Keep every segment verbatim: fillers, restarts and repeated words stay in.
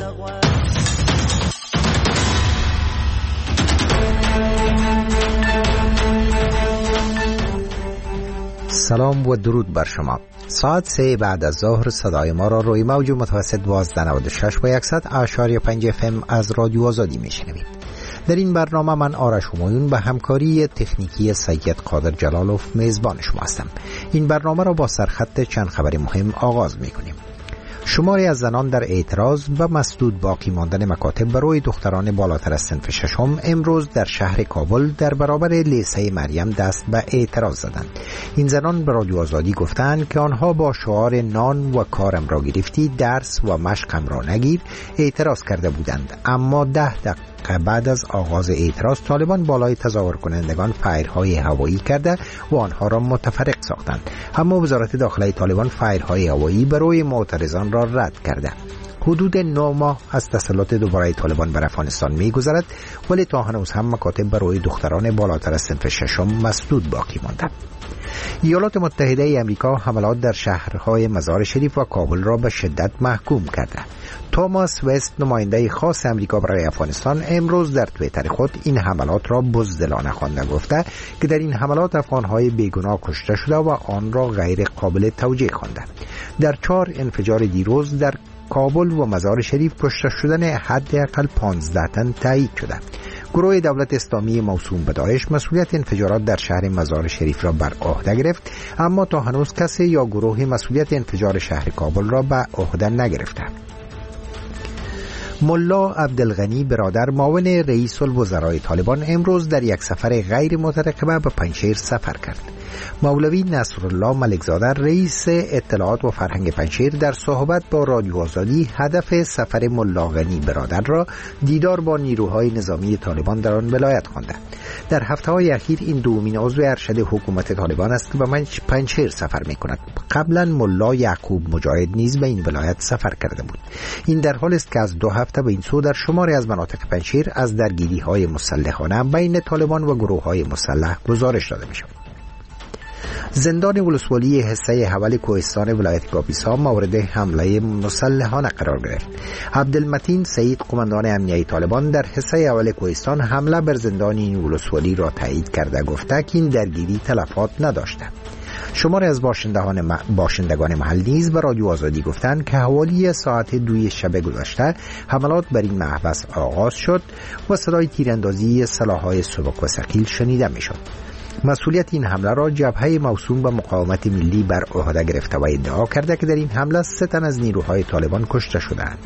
سلام و درود بر شما. ساعت سه بعد از ظهر صدای ما را روی موج متوسط دوازده نود و شش و صد اشاری پنج اف ام از رادیو آزادی میشنوید. در این برنامه من آرش همایون به همکاری تکنیکی سید قادر جلالوف میزبان شما هستم. این برنامه را با سرخط چند خبر مهم آغاز میکنیم. شماری از زنان در اعتراض به مسدود باقی ماندن مکاتب برای دختران بالاتر از صنف ششم امروز در شهر کابل در برابر لیسه مریم دست به اعتراض زدند. این زنان به رادیو آزادی گفتند که آنها با شعار نان و کارم را گرفتی درس و مشقم را نگیر اعتراض کرده بودند، اما ده دقیقه بعد از آغاز اعتراض طالبان بالای تظاهر کنندگان فایرهای هوایی کرده و آنها را متفرق ساختند. اما وزارت داخلی طالبان فایرهای هوایی برای معترضان را رد کرده. حدود نه ماه از تسلط دوباره طالبان بر افغانستان می‌گذرد، ولی تا هنوز هم مکاتب برای دختران بالاتر از صنف ششم مسدود باقی مانده. ایالات متحده ای آمریکا حملات در شهرهای مزار شریف و کابل را به شدت محکوم کرده. توماس وست، نماینده خاص آمریکا برای افغانستان، امروز در توییتر خود این حملات را بزدلانه خوانده، گفته که در این حملات افغانهای بیگناه کشته شده و آن را غیر قابل توجیه خوانده. در چهار انفجار دیروز در کابل و مزار شریف کشته شدن حداقل پانزده تن تایید شده. گروه دولت اسلامی موسوم به داعش مسئولیت انفجارات در شهر مزار شریف را بر عهده گرفت، اما تا هنوز کسی یا گروه مسئولیت انفجار شهر کابل را به عهده نگرفته. ملا عبدالغنی برادر معاون رئیس الوزراء طالبان امروز در یک سفر غیر مترقبه به پنجشیر سفر کرد. مولوی نصرالله ملکزاده رئیس اطلاعات و فرهنگ پنجشیر در صحبت با رادیو آزادی هدف سفر ملا غنی برادر را دیدار با نیروهای نظامی طالبان در آن ولایت خوانده. در هفته‌های اخیر این دومین عضو ارشد حکومت طالبان است که به پنجشیر سفر می‌کند. قبلا ملا یعقوب مجاهد نیز به این ولایت سفر کرده بود. این در حالی است که از دو هفته به این سو در شماری از مناطق پنجشیر از درگیری‌های مسلحانه بین طالبان و گروه‌های مسلح گزارش داده می‌شود. زندان ولسوالی حصه حول کوهستان ولایت کاپیسا مورد حمله مسلحانه قرار گرفت. عبدالمتین سعید، قماندان امنیه طالبان در حصه حول کوهستان، حمله بر زندان این ولسوالی را تایید کرده، گفته که این درگیری تلفات نداشته. شماری از باشندگان باشندگان محل نیز به رادیو آزادی گفتند که حوالی ساعت دوی شب گذشته حملات بر این محبس آغاز شد و صدای تیراندازی سلاح‌های سبک و ثقیل شنیده می‌شد. مسئولیت این حمله را جبهه موسوم به مقاومت ملی بر عهده گرفته و ادعا کرده که در این حمله سه تن از نیروهای طالبان کشته شدند.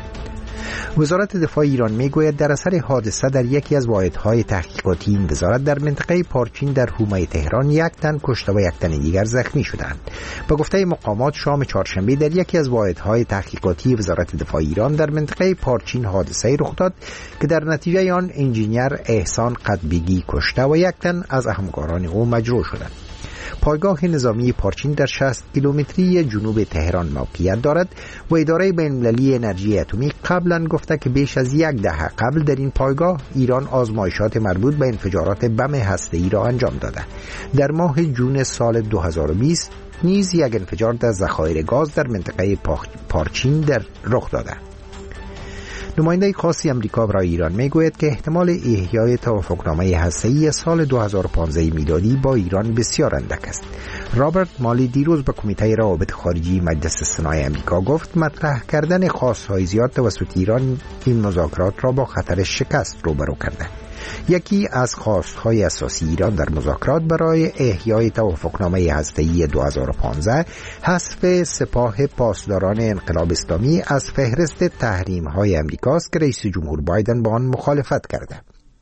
وزارت دفاع ایران میگوید در اثر حادثه در یکی از واحدهای تحقیقاتی این وزارت در منطقه پارچین در حومه تهران یک تن کشته و یک تن دیگر زخمی شدند. به گفته مقامات شام چهارشنبه در یکی از واحدهای تحقیقاتی وزارت دفاع ایران در منطقه پارچین حادثه رخ داد که در نتیجه آن انجینیر احسان قطبیگی کشته و یک تن از همکاران او مجروح شدند. پایگاه نظامی پارچین در شصت کیلومتری جنوب تهران موقعیت دارد و اداره بین‌المللی انرژی اتمی قبلا گفته که بیش از یک دهه قبل در این پایگاه ایران آزمایشات مربوط به انفجارات بم هسته‌ای را انجام داده. در ماه جون سال دو هزار و بیست نیز یک انفجار در ذخایر گاز در منطقه پارچین در رخ داده. نماینده خاص آمریکا برای ایران میگوید که احتمال احیای توافقنامه هسته‌ای سال دو هزار و پانزده میلادی با ایران بسیار اندک است. رابرت مالی دیروز به کمیته روابط خارجی مجلس سنای آمریکا گفت مطرح کردن خواست‌های زیاد توسط ایران این مذاکرات را با خطر شکست روبرو کرده. یکی از خواست‌های اساسی ایران در مذاکرات برای احیای توافقنامه هسته‌ای دو هزار و پانزده حذف سپاه پاسداران انقلاب اسلامی از فهرست تحریم‌های آمریکاست که رئیس جمهور بایدن با آن مخالفت کرده.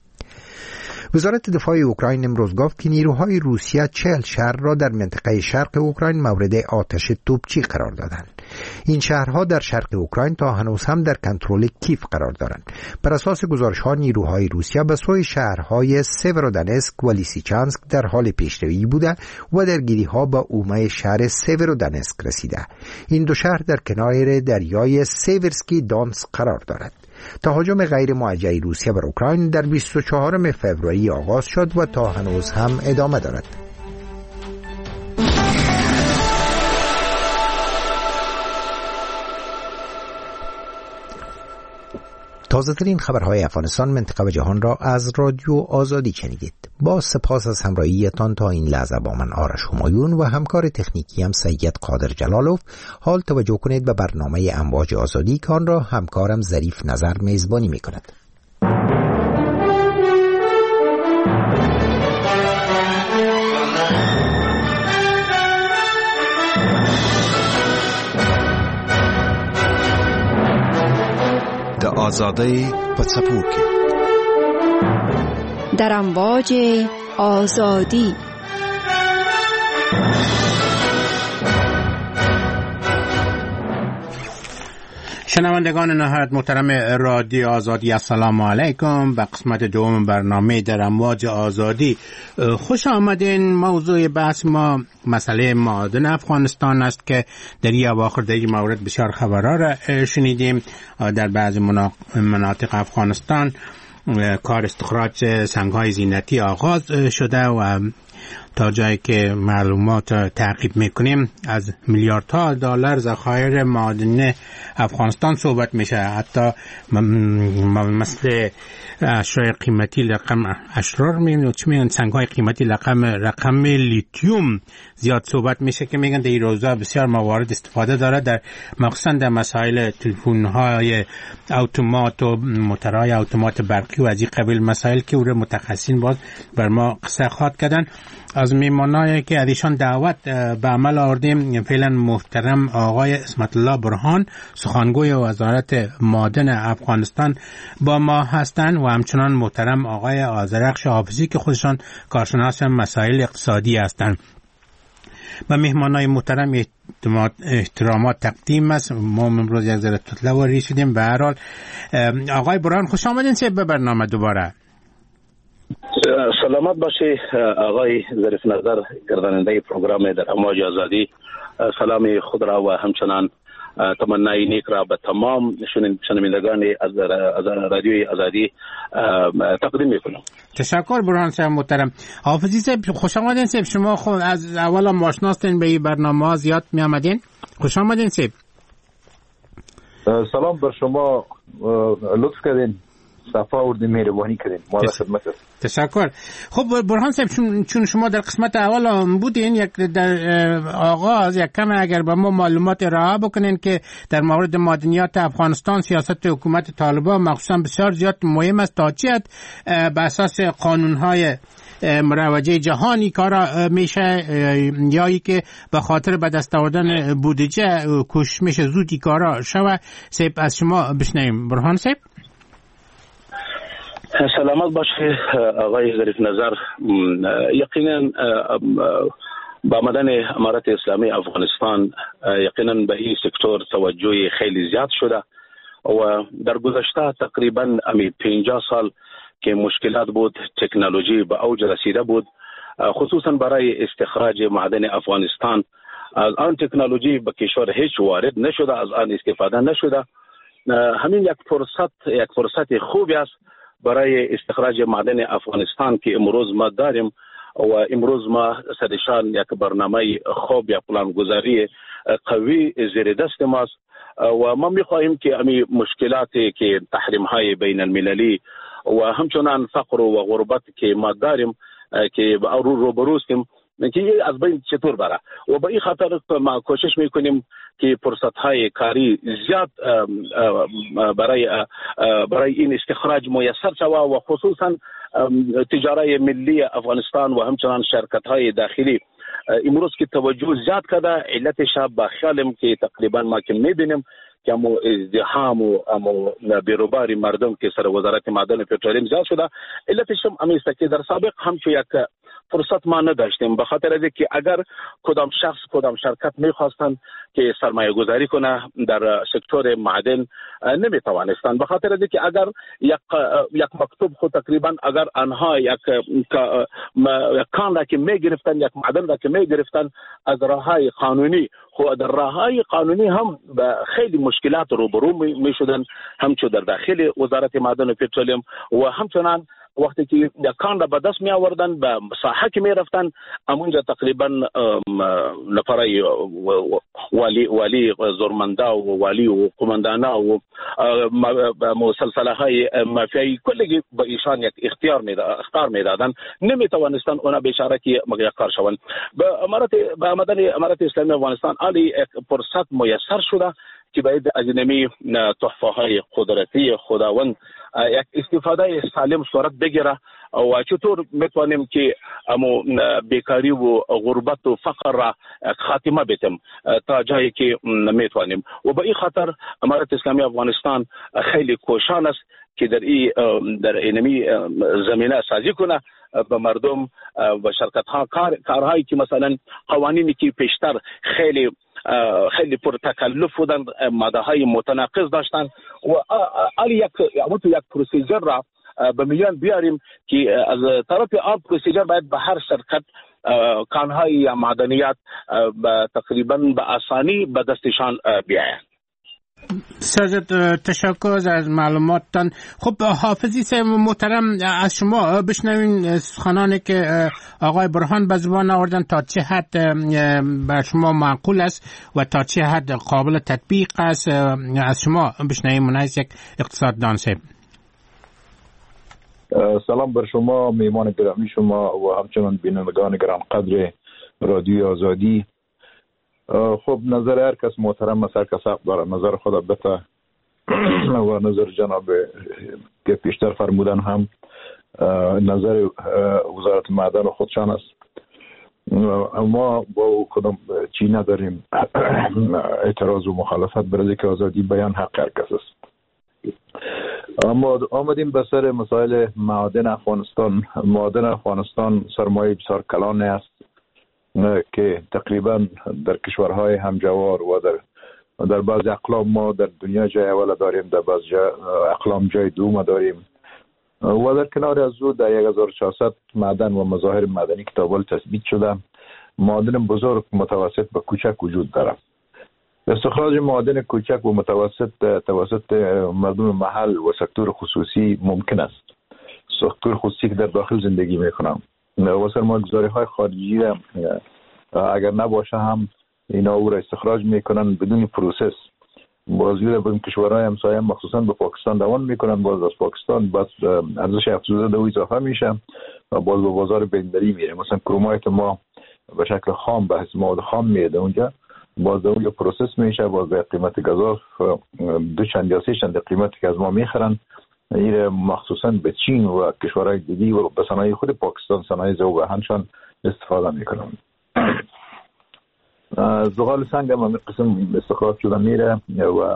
وزارت دفاع اوکراین امروز گفت که نیروهای روسیه چهل شهر را در منطقه شرق اوکراین مورد آتش توپچی قرار دادند. این شهرها در شرق اوکراین تا هنوز هم در کنترل کیف قرار دارند. بر اساس گزارش‌ها نیروهای روسیه به سوی شهرهای سیورودنسک و لیسیچانسک در حال پیشروی بوده و درگیری‌ها با عموم شهر سیورودنسک رسیده. این دو شهر در کنار دریای سیورسکی دونسک قرار دارد. تهاجم غیر موجه روسیه بر اوکراین در بیست و چهارم فوریه آغاز شد و تا هنوز هم ادامه دارد. تازه ترین خبرهای افغانستان، منطقه و جهان را از رادیو آزادی شنیدید. با سپاس از همراهیتان تا این لحظه با من آرش همایون و همکار تکنیکی هم سید قادر جلالوف. حال توجه کنید به برنامه امواج آزادی که آن را همکارم ظریف نظر میزبانی می کند. د آزادی په څپو کې در امواج آزادی. شنوندگان نهایت محترم رادیو آزادی، السلام علیکم. به قسمت دوم برنامه در امواج آزادی خوش آمدین. موضوع بحث ما مسئله معادن افغانستان است که در این اواخر در این مورد بسیار خبرها را شنیدیم. در بعضی مناطق افغانستان کار استخراج سنگ‌های زینتی آغاز شده و تا جایی که معلومات تعقیب میکنیم از میلیاردها دلار ذخایر معادن افغانستان صحبت میشه. حتی مثل اشیاء قیمتی رقم اشرار میگن چی میگن سنگ‌های قیمتی رقم رقم لیتیوم زیاد صحبت میشه که میگن در این روزا بسیار موارد استفاده داره، در مخصوصا در مسائل تلفن‌های اتومات و موتورهای اتومات برقی و از این قبیل مسائل که او متخصصین باز بر ما قصه خواهد کردن. از میمانایی که ازشان دعوت به عمل آوردیم فعلا محترم آقای اسمت الله برهان، سخنگوی وزارت معادن افغانستان با ما هستند و همچنان محترم آقای آذرخش حافظی که خودشان کارشناس مسائل اقتصادی هستند. و مهمانای محترم احترامات تقدیم است. ما امروز یک ذره تطلواری شدیم. به هر حال آقای برهان خوش آمدین به برنامه دوباره. سلامت باشی آقای ظریف نظر، گرداننده پروگرام در امواج آزادی. سلام خود را و همچنان تمنای نیک را به تمام شنوندگان از رادیوی آزادی تقدیم میکنم. تشکر برهان صاحب محترم. حافظی صاحب خوش آمدین. صاحب شما خود از اول هم آشناستین به این برنامه زیاد می آمدین. خوش آمدین صاحب. سلام بر شما، لطف کردین، صفا و مهربانی کردین، ما را خدمت است. تشکر. خب برهان صاحب چون, چون شما در قسمت اول هم بودین، یک در آغاز یک کم اگر به ما معلومات ارائه بکنین که در مورد معدنیات افغانستان سیاست حکومت طالبان مخصوصا بسیار زیاد مهم است تا چه حد به اساس قانون‌های مروجه جهانی کارا میشه یا ای که به خاطر به دست آوردن بودجه کوشش میشه زودی کارا شوه. صاحب از شما بشنویم. برهان صاحب. سلامت باشه آقای ظریف نظر. یقینا با آمدن امارت اسلامی افغانستان یقینا به این سکتور توجه خیلی زیاد شده و در گذشته تقریبا امی پنجاه سال که مشکلات بود، تکنولوژی به اوج رسیده بود، خصوصا برای استخراج معدن افغانستان. از آن تکنولوژی به کشور هیچ وارد نشده، از آن استفاده نشده. همین یک فرصت یک فرصت خوبی است برای استخراج معدن افغانستان که امروز ما داریم و امروز ما سرشان یک برنامه خوب یا پلانگذاری قوی زیر دست ماست و ما می‌خواهیم که امی مشکلاتی که تحریم های بین المللی و همچنان فقر و غربت که ما داریم که با او روبرو هستیم که از بین چطور بره و به این خاطر ما کوشش میکنیم که فرصت های کاری زیاد برای برای این استخراج میسر شود و خصوصا تجاره ملی افغانستان و همچنان شرکت های داخلی امروز که توجه زیاد کرده. علتش به خیالم که تقریبا ما که میبینیم که امو ازدحام و امو بیروباری مردم که سر وزارت معدن و پترولیم زیاد شده. علتش هم امیسته که در سابق هم که یک فرصت ما نداشتیم، به خاطر از که اگر کدام شخص کدام شرکت میخواستن که سرمایه گذاری کنه در سکتور معدن نمیتوانستن، به خاطر از که اگر یک یک مکتوب خود تقریبا اگر آنها یک کان را که میگرفتن، یک معدن را که میگرفتن از راههای قانونی، خود در راههای قانونی هم به خیلی مشکلات روبرو میشدن، همچون در داخل وزارت معدن و پترولیم و همچنان وقتی که کان را به دست می آوردن به ساحه که می رفتن همونجا تقریبا نفرای والی والی زورمندا و والی و قماندانا و مسلسله های مافیایی کلی به ایشان یک اختیار می اختیار می دادن، نمی توانستن اونا بیچاره که مقیقار شوند. به امارات به آمدن امارات اسلامی افغانستان علی فرصت میسر شده که باید از نمی تحفه های قدرتی خداوند یک استفاده سالم صورت بگیره و چطور میتونیم که امو بیکاری و غربت و فقر را خاتمه بدیم تا جایی که میتونیم. و به این خاطر امارت اسلامی افغانستان خیلی کوشان است که در این در اینمی زمینه سازی کنه به مردم و شرکت ها کار کارهایی که مثلا قوانینی که پیشتر خیلی خیلی پر تکلف بودند، ماده های متناقض داشتند و علی یک تو یک پروسیجر را به میان بیاریم که از طرف آن پروسیجر باید به هر شرکت کانهای یا معدنیات تقریبا به آسانی به دستشان بیاید. سرزد تشکر از معلوماتتان. خب حافظی صاحب محترم، از شما بشنوین سخنانی که آقای برهان به زبان آوردن تا چه حد بر شما معقول است و تا چه حد قابل تطبیق است. از شما بشنویم منعیز یک اقتصاددان صاحب. سلام بر شما میمان گرامی شما و همچنان بینندگان گران قدر رادیو آزادی. خب نظر هر کس محترم است، هر کس حق داره نظر خود بته و نظر جناب که پیشتر فرمودن هم نظر وزارت معدن خودشان است. ما با کدام چی نداریم اعتراض و مخالفت برای که آزادی بیان حق هر کس است. اما آمدیم به سر مسائل معادن افغانستان. معادن افغانستان سرمایه بسیار کلان است که تقریبا در کشورهای همجوار و در در بعض اقلام ما در دنیا جای اول داریم، در بعض اقلام جای دوم داریم و در کنار از او در یک هزار و چهارصد معدن و مظاهر معدنی که تابل تثبیت شده. معادن بزرگ، متوسط و کوچک وجود دارد. استخراج معادن کوچک و متوسط توسط مردم محل و سکتور خصوصی ممکن است. سکتور خصوصی که در داخل زندگی میکنم و سرمایه‌گذاری های خارجی را اگر نباشه هم اینا او را استخراج میکنن بدون پروسس. بازوی به کشورهای همسایه مخصوصا به پاکستان دوان میکنن، باز از پاکستان باز ارزش افزوده دو اضافه میشه و باز به بازار بین‌المللی میره. مثلا کرومایت ما به شکل خام به حساب مواد خام میاد اونجا، باز اون یا پروسس میشه، باز به قیمت گازاف دو چند یا سه چند قیمتی که از ما میخرن این مخصوصا به چین و کشورهای دیگه و به صنایع خود پاکستان، صنایع ذوب‌هنشان استفاده میکنن. زغال سنگ هم قسم استخراج شده میره و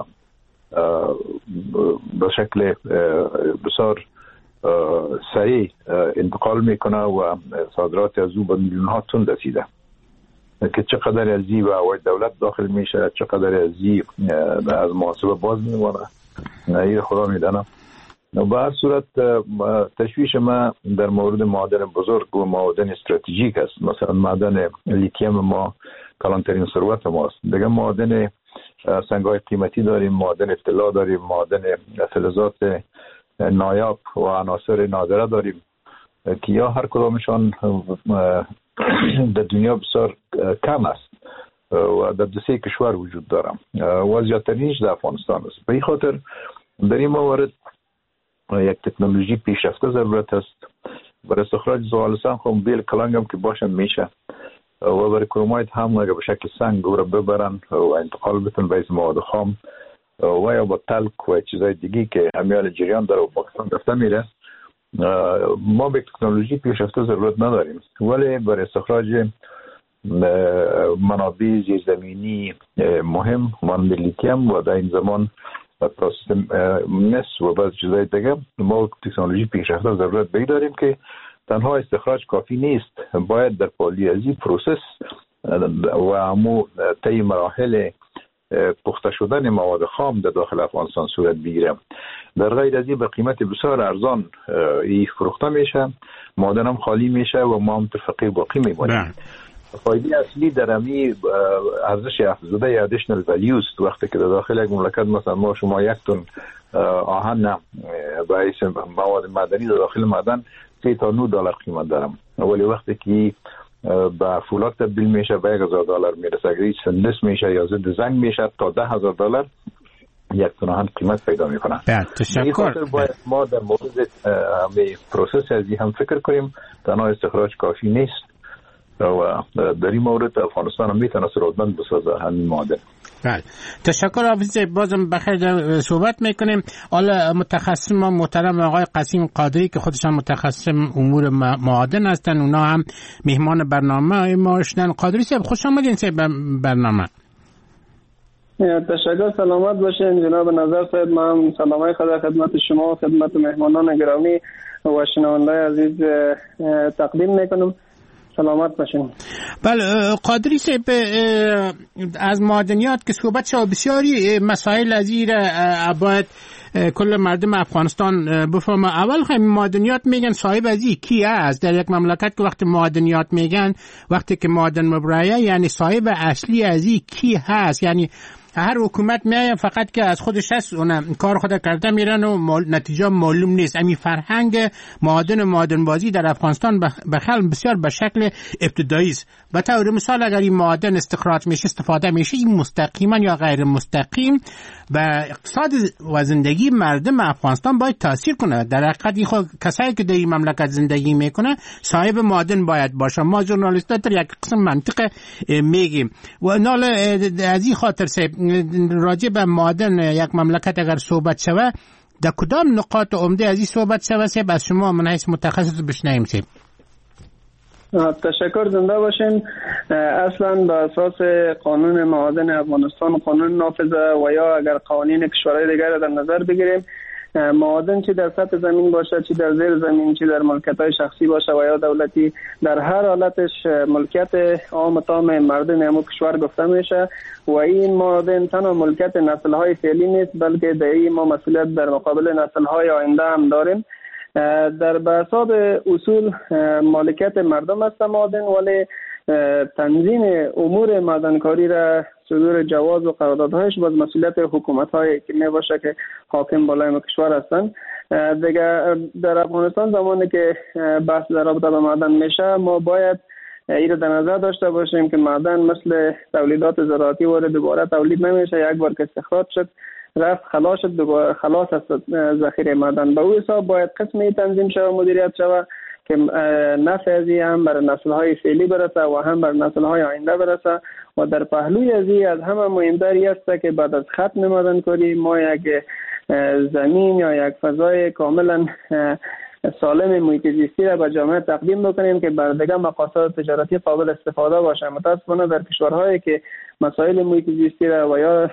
به شکل بسیار سریع انتقال میکنه و صادرات از او به میلیون ها تن رسیده که چقدر از این و دولت داخل میشه، چقدر از این از محاسبه باز میمونه این خدا میدانه. به هر صورت تشویش ما در مورد معادن بزرگ و معادن استراتژیک است. مثلا معدن لیتیم ما کلانترین ثروت ماست. دیگه معادن سنگ‌های قیمتی داریم، معادن طلا داریم، معادن فلزات نایاب و عناصر نادره داریم که یا هر کدامشان در دنیا بسیار کم است و در دو سه کشور وجود دارم و زیادترینش در افغانستان است. به این خاطر در این موارد یک تکنولوژی پیشرفته ضرورت است. برای استخراج زغال سنگ هم بیل کلنگ هم که باشن میشه و برای کرومایت هم اگر به شکل سنگ رو ببرن و انتقال بتن به مواد خام و یا با تلک و چیزای دیگه که همیال جریان داره و پاکستان رفته میره. ما به تکنولوژی پیشرفته ضرورت نداریم، ولی برای استخراج منابع زیرزمینی مهم مانند لیتیم و در این زمان پروسس مس و بعض چیزای دیگه ما تکنولوژی پیشرفته ضرورت داریم که تنها استخراج کافی نیست، باید در پالیازی پروسس و همو طی مراحل پخته شدن مواد خام در داخل افغانستان صورت بگیره. در غیر از این به قیمت بسیار ارزان ای فروخته میشه، معادن هم خالی میشه و ما هم فقیر باقی میمونیم. فایده اصلی در امی ارزش افزوده یا ادیشنال ولیو است. وقتی که در داخل یک مملکت مثلا ما شما یک تن آهن باعث مواد معدنی در داخل معدن سه تا نه دلار قیمت دارم، ولی وقتی که با فولاد تبدیل میشه به یک هزار دلار میرسه، اگر هیچ سندس میشه یا ضد زنگ میشه تا ده هزار دلار یک تونه هم قیمت پیدا میکنه. تشکر. باید ما در مورد همه پروسس ازی هم فکر کنیم، تنها استخراج کافی نیست و در این مورد افغانستان هم میتونه ثروتمند بسازه همین معادن. بله تشکر حافظ، بازم بخیر صحبت میکنیم. حالا متخصص ما محترم آقای قاسم قادری که خودشان متخصص امور معادن هستن، اونا هم مهمان برنامه ما شدن. قادری صاحب خوش آمدین صاحب برنامه. تشکر، سلامت باشین جناب نظر صاحب. من سلامای خدا خدمت شما و خدمت مهمانان گرامی و شنوندگان عزیز تقدیم میکنم. سلامت باشین. بله قادری صاحب، از معدنیات که صحبت شد بسیاری مسائل از این باید کل مردم افغانستان بفهمه. اول همین معدنیات میگن صاحب از این کی است در یک مملکت که وقتی معدنیات میگن وقتی که معدن مبرایه یعنی صاحب اصلی از این کی هست؟ یعنی هر حکومت میایه فقط که از خودش هست اون کار خود کرده میرن و مال... نتیجه معلوم نیست. امی فرهنگ معادن و معادن بازی در افغانستان بخل بسیار به شکل ابتدایی است. به طور مثال اگر این معادن استخراج میشه استفاده میشه، این مستقیما یا غیر مستقیم به اقتصاد و زندگی مردم افغانستان باید تاثیر کنه. در حقیقت خود کسایی که در این مملکت زندگی میکنه صاحب معادن باید باشه. ما ژورنالیست‌ها در یک قسم منطق میگیم و نال از این خاطر سه راجع به معادن یک مملکت اگر صحبت شوه در کدام نقاط عمده از این صحبت شوه سه از شما من حیث متخصص بشنویم سه. تشکر، زنده باشین. اصلا به اساس قانون معادن افغانستان، قانون نافذه و یا اگر قوانین کشورهای دیگر در نظر بگیریم، معادن چی در سطح زمین باشه، چی در زیر زمین، چی در ملکیت‌های شخصی باشه و یا دولتی، در هر حالتش ملکیت عام تام مردم همون کشور گفته میشه و این معادن تنها ملکیت نسل‌های فعلی نیست بلکه در این ما مسئولیت در مقابل نسل‌های آینده هم داریم. در بحثاب اصول مالکیت مردم است معادن، ولی تنظیم امور معدنکاری را صدور جواز و قراردادهایش باز مسئولیت حکومت‌هایی که میباشه که حاکم بالای کشور هستند. دیگه در افغانستان زمانی که بحث در رابطه با معدن میشه ما باید این رو در نظر داشته باشیم که معدن مثل تولیدات زراعتی وارد دوباره تولید نمیشه، یک بار که استخراج شد رفت خلاص شد دوباره خلاص است ذخیره معدن. به او حساب باید قسمی تنظیم شود و مدیریت شود که نفع ازی هم بر نسل‌های فعلی برسه و هم بر نسل‌های آینده برسه و در پهلوی ازی از همه مهمتری است که بعد از ختم معدنکاری ما یک زمین یا یک فضای کاملا سالم محیط زیستی را به جامعه تقدیم بکنیم که بر دیگر مقاصد تجارتی قابل استفاده باشه. متاسفانه در کشورهایی که مسائل محیط زیستی را و یا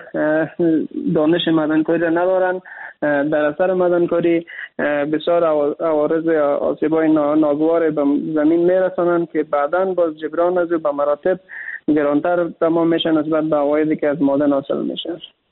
دانش معدنکاری را ندارن، در اثر معدنکاری بسیار عوارض آسیب‌های ناگوار به زمین میرسانند که بعداً باز جبران از به مراتب گرانتر تمام میشه نسبت به عوایدی که از معدن حاصل میشه.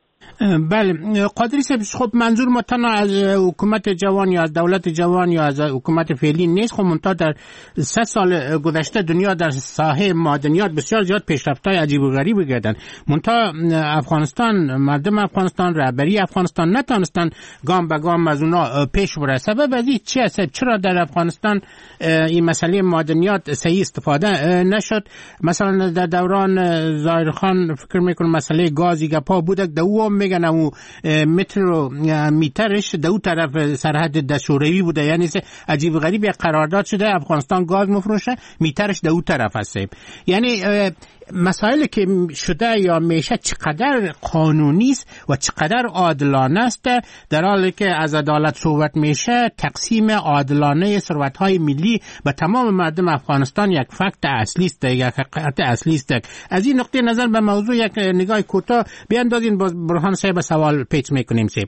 بله قادری صاحب، خب منظور ما تنها از حکومت جوان یا از دولت جوان یا از حکومت فعلی نیست. خب منتها در سه سال گذشته دنیا در ساحه معدنیات بسیار زیاد پیشرفت‌های عجیب و غریب کردن. منتها افغانستان، مردم افغانستان، رهبری افغانستان نتونستن گام به گام از اونا پیش بره. سبب از این چی است؟ چرا در افغانستان این مسئله معدنیات صحیح استفاده نشد؟ مثلا در دوران ظاهرخان فکر میکنم مسئله گازی گپا بود، دو میگن او متر و میترش دو طرف سرحد دستوروی بوده، یعنی عجیب غریب یک قرارداد شده افغانستان گاز مفروشه میترش دو طرف هست. یعنی مسائلی که شده یا میشه چقدر قانونی است و چقدر عادلانه است، در حالی که از عدالت صحبت میشه تقسیم عادلانه ثروت‌های ملی به تمام مردم افغانستان یک فکت اصلی است، یک حقیقت اصلی است. از این نقطه نظر به موضوع یک نگاه کوتاه بیاندازین. باز برهان صاحب سوال پیچ میکنیم صاحب.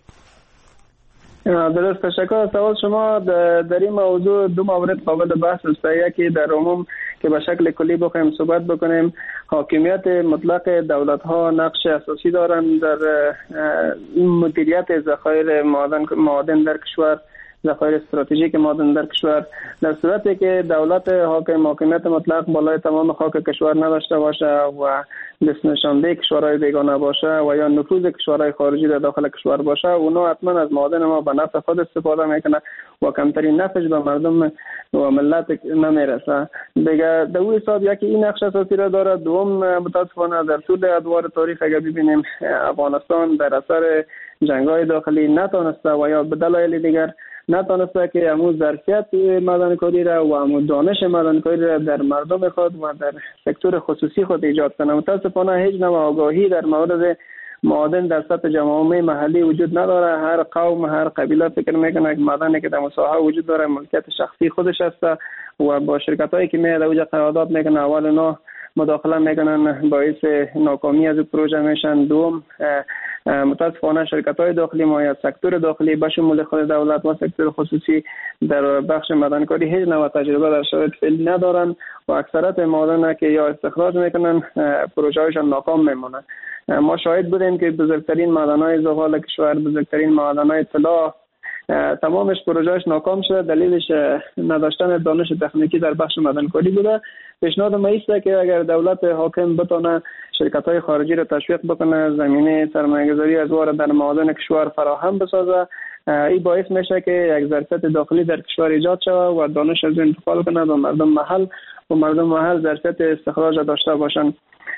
درست، تشکر از سوال شما. در این موضوع دو مورد قابل بحث است. یکی در عموم که به شکل کلی بخوایم صحبت بکنیم، حاکمیت مطلق دولت‌ها نقش اساسی دارند در مدیریت ذخایر معدن معادن در کشور ذخایر استراتژیک معدن در کشور، در صورتی که دولت حاکم حاکمیت مطلق بالای تمام خاک کشور نداشته باشه و دست نشانده کشورهای بیگانه باشه و یا نفوذ کشورهای خارجی در داخل کشور باشه، اونا حتما از معادن ما به نفع خود استفاده میکنه و کمترین نفعش به مردم و ملت نمیرسه. دیگه در اون حساب یکی این نقش اساسی را داره. دوم، متاسفانه در طول ادوار تاریخ اگر ببینیم افغانستان در اثر جنگ‌های داخلی نتونسته و یا به دلایل دیگر نتونسته که امو ظرفیت معدن‌کاری را و امو دانش معدن‌کاری را در مردم خود و در سکتور خصوصی خود ایجاد کنه. متاسفانه هیچ نوع آگاهی در مورد معادن در سطح جامعه محلی وجود نداره. هر قوم، هر قبیله فکر میکنه که معدنی که در مساحه وجود داره ملکیت شخصی خودش است و با شرکتایی که میاد اوجا قرارداد میکنه اول اونا مداخله میکنن، باعث ناکامی از پروژه میشن. دوم، متاسفانه شرکت‌های داخلی ما یا سکتور داخلی به شمول خود دولت و سکتور خصوصی در بخش معدن‌کاری هیچ نوع تجربه در شرایط فعلی ندارن و اکثریت معادن که یا استخراج میکنن پروژه‌هاشون ناکام میمونن. ما شاهد بودیم که بزرگترین معدن‌های زغال کشور، بزرگترین معدن‌های طلا، تمامش پروژهش ناکام شده. دلیلش نداشتن دانش تکنیکی در بخش معدن‌کاری بوده. پیشنهاد ما است که اگر دولت حاکم بتونه شرکت‌های خارجی را تشویق بکنه، زمینه سرمایه‌گذاری از وارد در معادن کشور فراهم بسازه، این باعث میشه که یک ظرفیت داخلی در کشور ایجاد شود و دانش از انتقال کنه و مردم محل و مردم محل ظرفیت استخراج داشته باشند.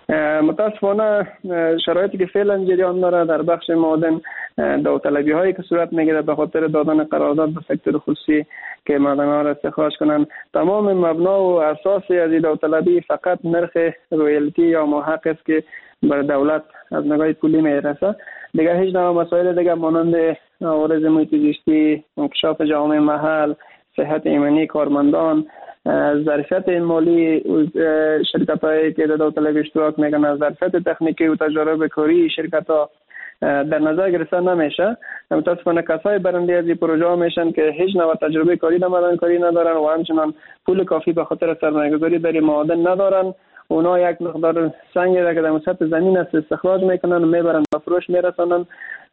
متاسفانه شرایطی که فعلا جریان داره در بخش معادن، داوطلبی هایی که صورت میگیره به خاطر دادن قرارداد به سکتور خصوصی که معدن ها را استخراج کنن، تمام مبنا و اساسی از داوطلبی فقط نرخ رویالتی یا محق است که بر دولت از نگاه پولی میرسه. دیگه هیچ نوع مسائل دیگه مانند عوارض محیط زیستی، انکشاف جامعه محل، صحت ایمنی کارمندان، ظرفیت مالی شرکت‌هایی که در داوطلبی اشتراک میکنن، ظرفیت تکنیکی و تجارب کاری شرکت‌ها در نظر گرفته نمیشه. متاسفانه کسای برنده از این پروژه ها میشن که هیچ نوع تجربه کاری در معدن‌کاری ندارن و همچنان پول کافی به خاطر سرمایه‌گذاری در معادن ندارن. اونا یک مقدار سنگی را که در سطح زمین است استخراج میکنن و میبرن به فروش میرسونن،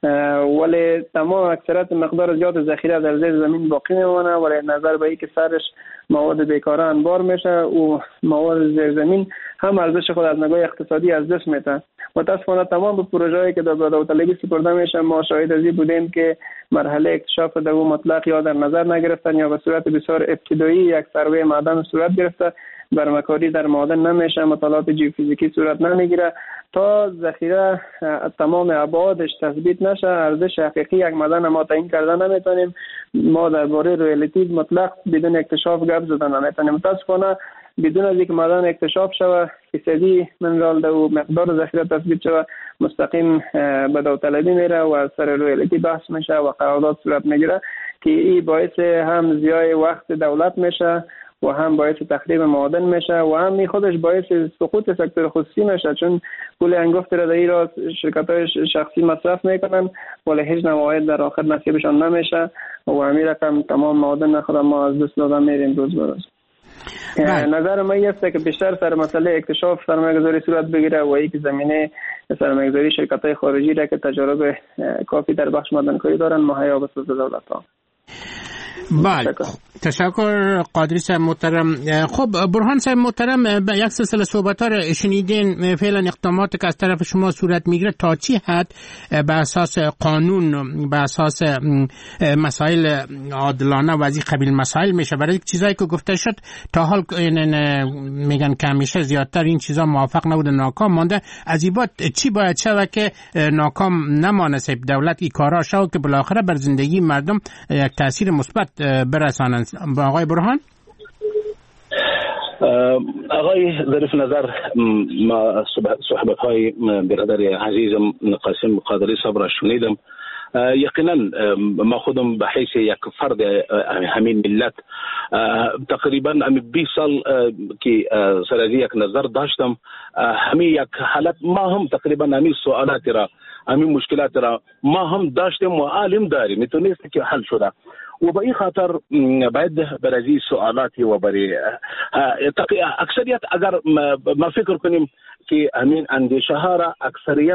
ولی تمام اکثریت مقدار زیاد ذخیره در زیر زمین باقی میمونه، ولی نظر به اینکه سرش مواد بیکاره انبار میشه و مواد زیر زمین هم ارزش خود از نگاه اقتصادی از دست میده. متاسفانه تمام پروژه‌ای که در داوطلبی سپرده میشه ما شاهد از این بودیم که مرحله اکتشاف در مطلق یا در نظر نگرفتن یا به صورت بسیار ابتدایی یک سروی معدن صورت گرفته، برمکاری در معادن نمیشه، مطالعات جیوفیزیکی صورت نمیگیره. تا ذخیره تمام ابعادش تثبیت نشه ارزش حقیقی یک معدن ما تعیین کردن نمیتونیم. ما درباره رویالتی مطلق بدون اکتشاف گپ زدن نمیتونیم. متاسفانه بدون از اینکه معدن اکتشاف شود، فیصدی منرال ده و مقدار ذخیره تثبیت شود، مستقیم به داوطلبی میره و از سر رویالتی بحث میشه و قرارداد صورت میگیره که این باعث هم ضیاع وقت دولت میشه و هم باعث تخریب معادن میشه و هم خودش باعث سقوط سکتور خصوصی میشه، چون پول انگفت را در این را شرکت‌های شخصی مصرف میکنن ولی هیچ نوع عاید در آخر نصیبشان نمیشه و همین رقم تمام معادن خود ما از دست دادن میریم روز به روز. نظر ما است که بیشتر سر مسئله اکتشاف سرمایه‌گذاری صورت بگیره و یک زمینه سرمایه‌گذاری شرکت‌های خارجی را که تجربه کافی در بخش معدن‌کاری دارن مهیا بسازه دولت‌ها. بله، تشکر قادری صاحب محترم. خب برهان صاحب محترم، یک سلسله صحبت‌ها را شنیدین. فعلا اقداماتی که از طرف شما صورت میگیره تا چی حد به اساس قانون، به اساس مسائل عادلانه و از این قبیل مسائل میشه؟ برای چیزایی که گفته شد تا حال میگن که همیشه زیادتر این چیزا موفق نبوده، ناکام مانده. از این بعد چی باید شود که ناکام نمانه؟ دولت این کارا شود که بالاخره بر زندگی مردم یک تاثیر مثبت برسانند. با آقای برهان. آقای ظریف نظر، ما صحبت های برادر عزیزم قاسم قادری صاحب را شنیدم. یقینا ما خودم به حیث یک فرد همین ملت تقریبا بیست سال که سر از یک نظر داشتم، همین یک حالت ما هم تقریبا همین سوالات را، همین مشکلات را ما هم داشتیم و عالم داریم، میتونست که حل شده و به این خاطر باید بر از این سوالاتی و برای اکثریت اگر ما فکر کنیم که همین اندیشه ها را اکثریت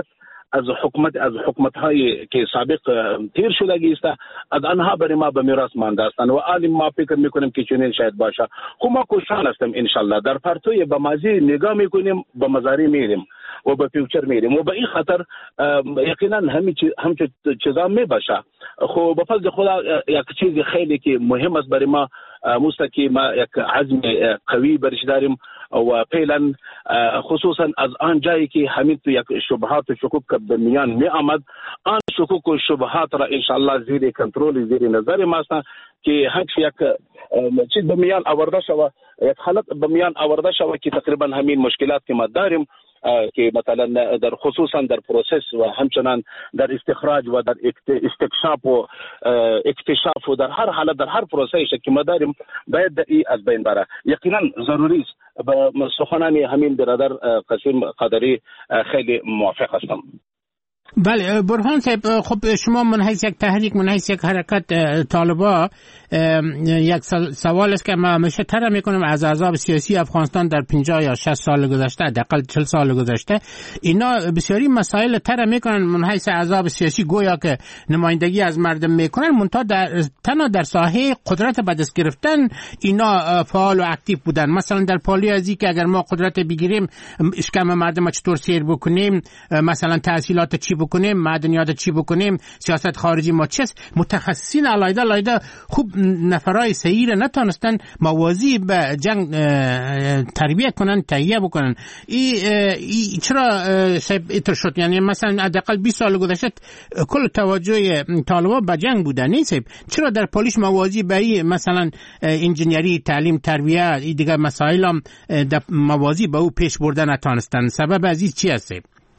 از حکومت از حکومت‌های که سابق تیر شدگی است از آنها برای ما به میراث مانده هستند و الان ما فکر می‌کنیم که چنین شاید باشه. خب ما کوشان هستیم ان شاء الله در پرتوی به ماضی نگاه می‌کنیم، به مضاری میریم و به فیوچر میریم و به این خاطر یقینا همین هم چیزا میباشه. خب به فضل خدا یک چیز خیلی که مهم است برای ما مستکی ما یک عزم قوی برش داریم و فعلا خصوصا از آن جایی که همین تو یک شبهات و شکوک به میان می آمد، آن شکوک و شبهات را ان شاء الله زیر کنترل زیر نظر ما است که هیچ یک چیز به میان آورده شود، یک حالت به میان آورده شود که تقریبا همین مشکلات که ما داریم که مثلا در خصوصا در پروسس و همچنان در استخراج و در استکشاف و اکتشاف و در هر حالت در هر پروسس که ما داریم باید ای از بین بره. یقینا ضروری است. به سخنان همین برادر قاسم قادری خیلی موافق هستم. بله برهان صاحب، خب شما من حیث یک تحریک من حیث یک حرکت طالبا یک سوال است که ما همیشه طرح میکنم از احزاب سیاسی افغانستان در پنجاه یا شصت سال گذشته، حداقل چهل سال گذشته، اینا بسیاری مسائل طرح میکنن من حیث احزاب سیاسی گویا که نمایندگی از مردم میکنن، منتها در تنها در ساحه قدرت به دست گرفتن اینا فعال و اکتیو بودن. مثلا در پالی ازی که اگر ما قدرت بگیریم اشکم مردم چطور سیر بکنیم، مثلا تحصیلات چی بکنیم، معدنیات چی بکنیم، سیاست خارجی ما چیست، متخصصین علاوه علاوه خوب نفرای صحیح نتونستن موازی به جنگ تربیت کنن، تهیه بکنن. ای, ای چرا شب اینطور شد؟ یعنی مثلا حداقل بیست سال گذشته کل توجه طالبان به جنگ بوده نیست، چرا در پالیش موازی به ای مثلا انجینیری، تعلیم، تربیت، این دیگه مسائل هم موازی به او پیش بردن نتونستن؟ سبب عزیز چی هست؟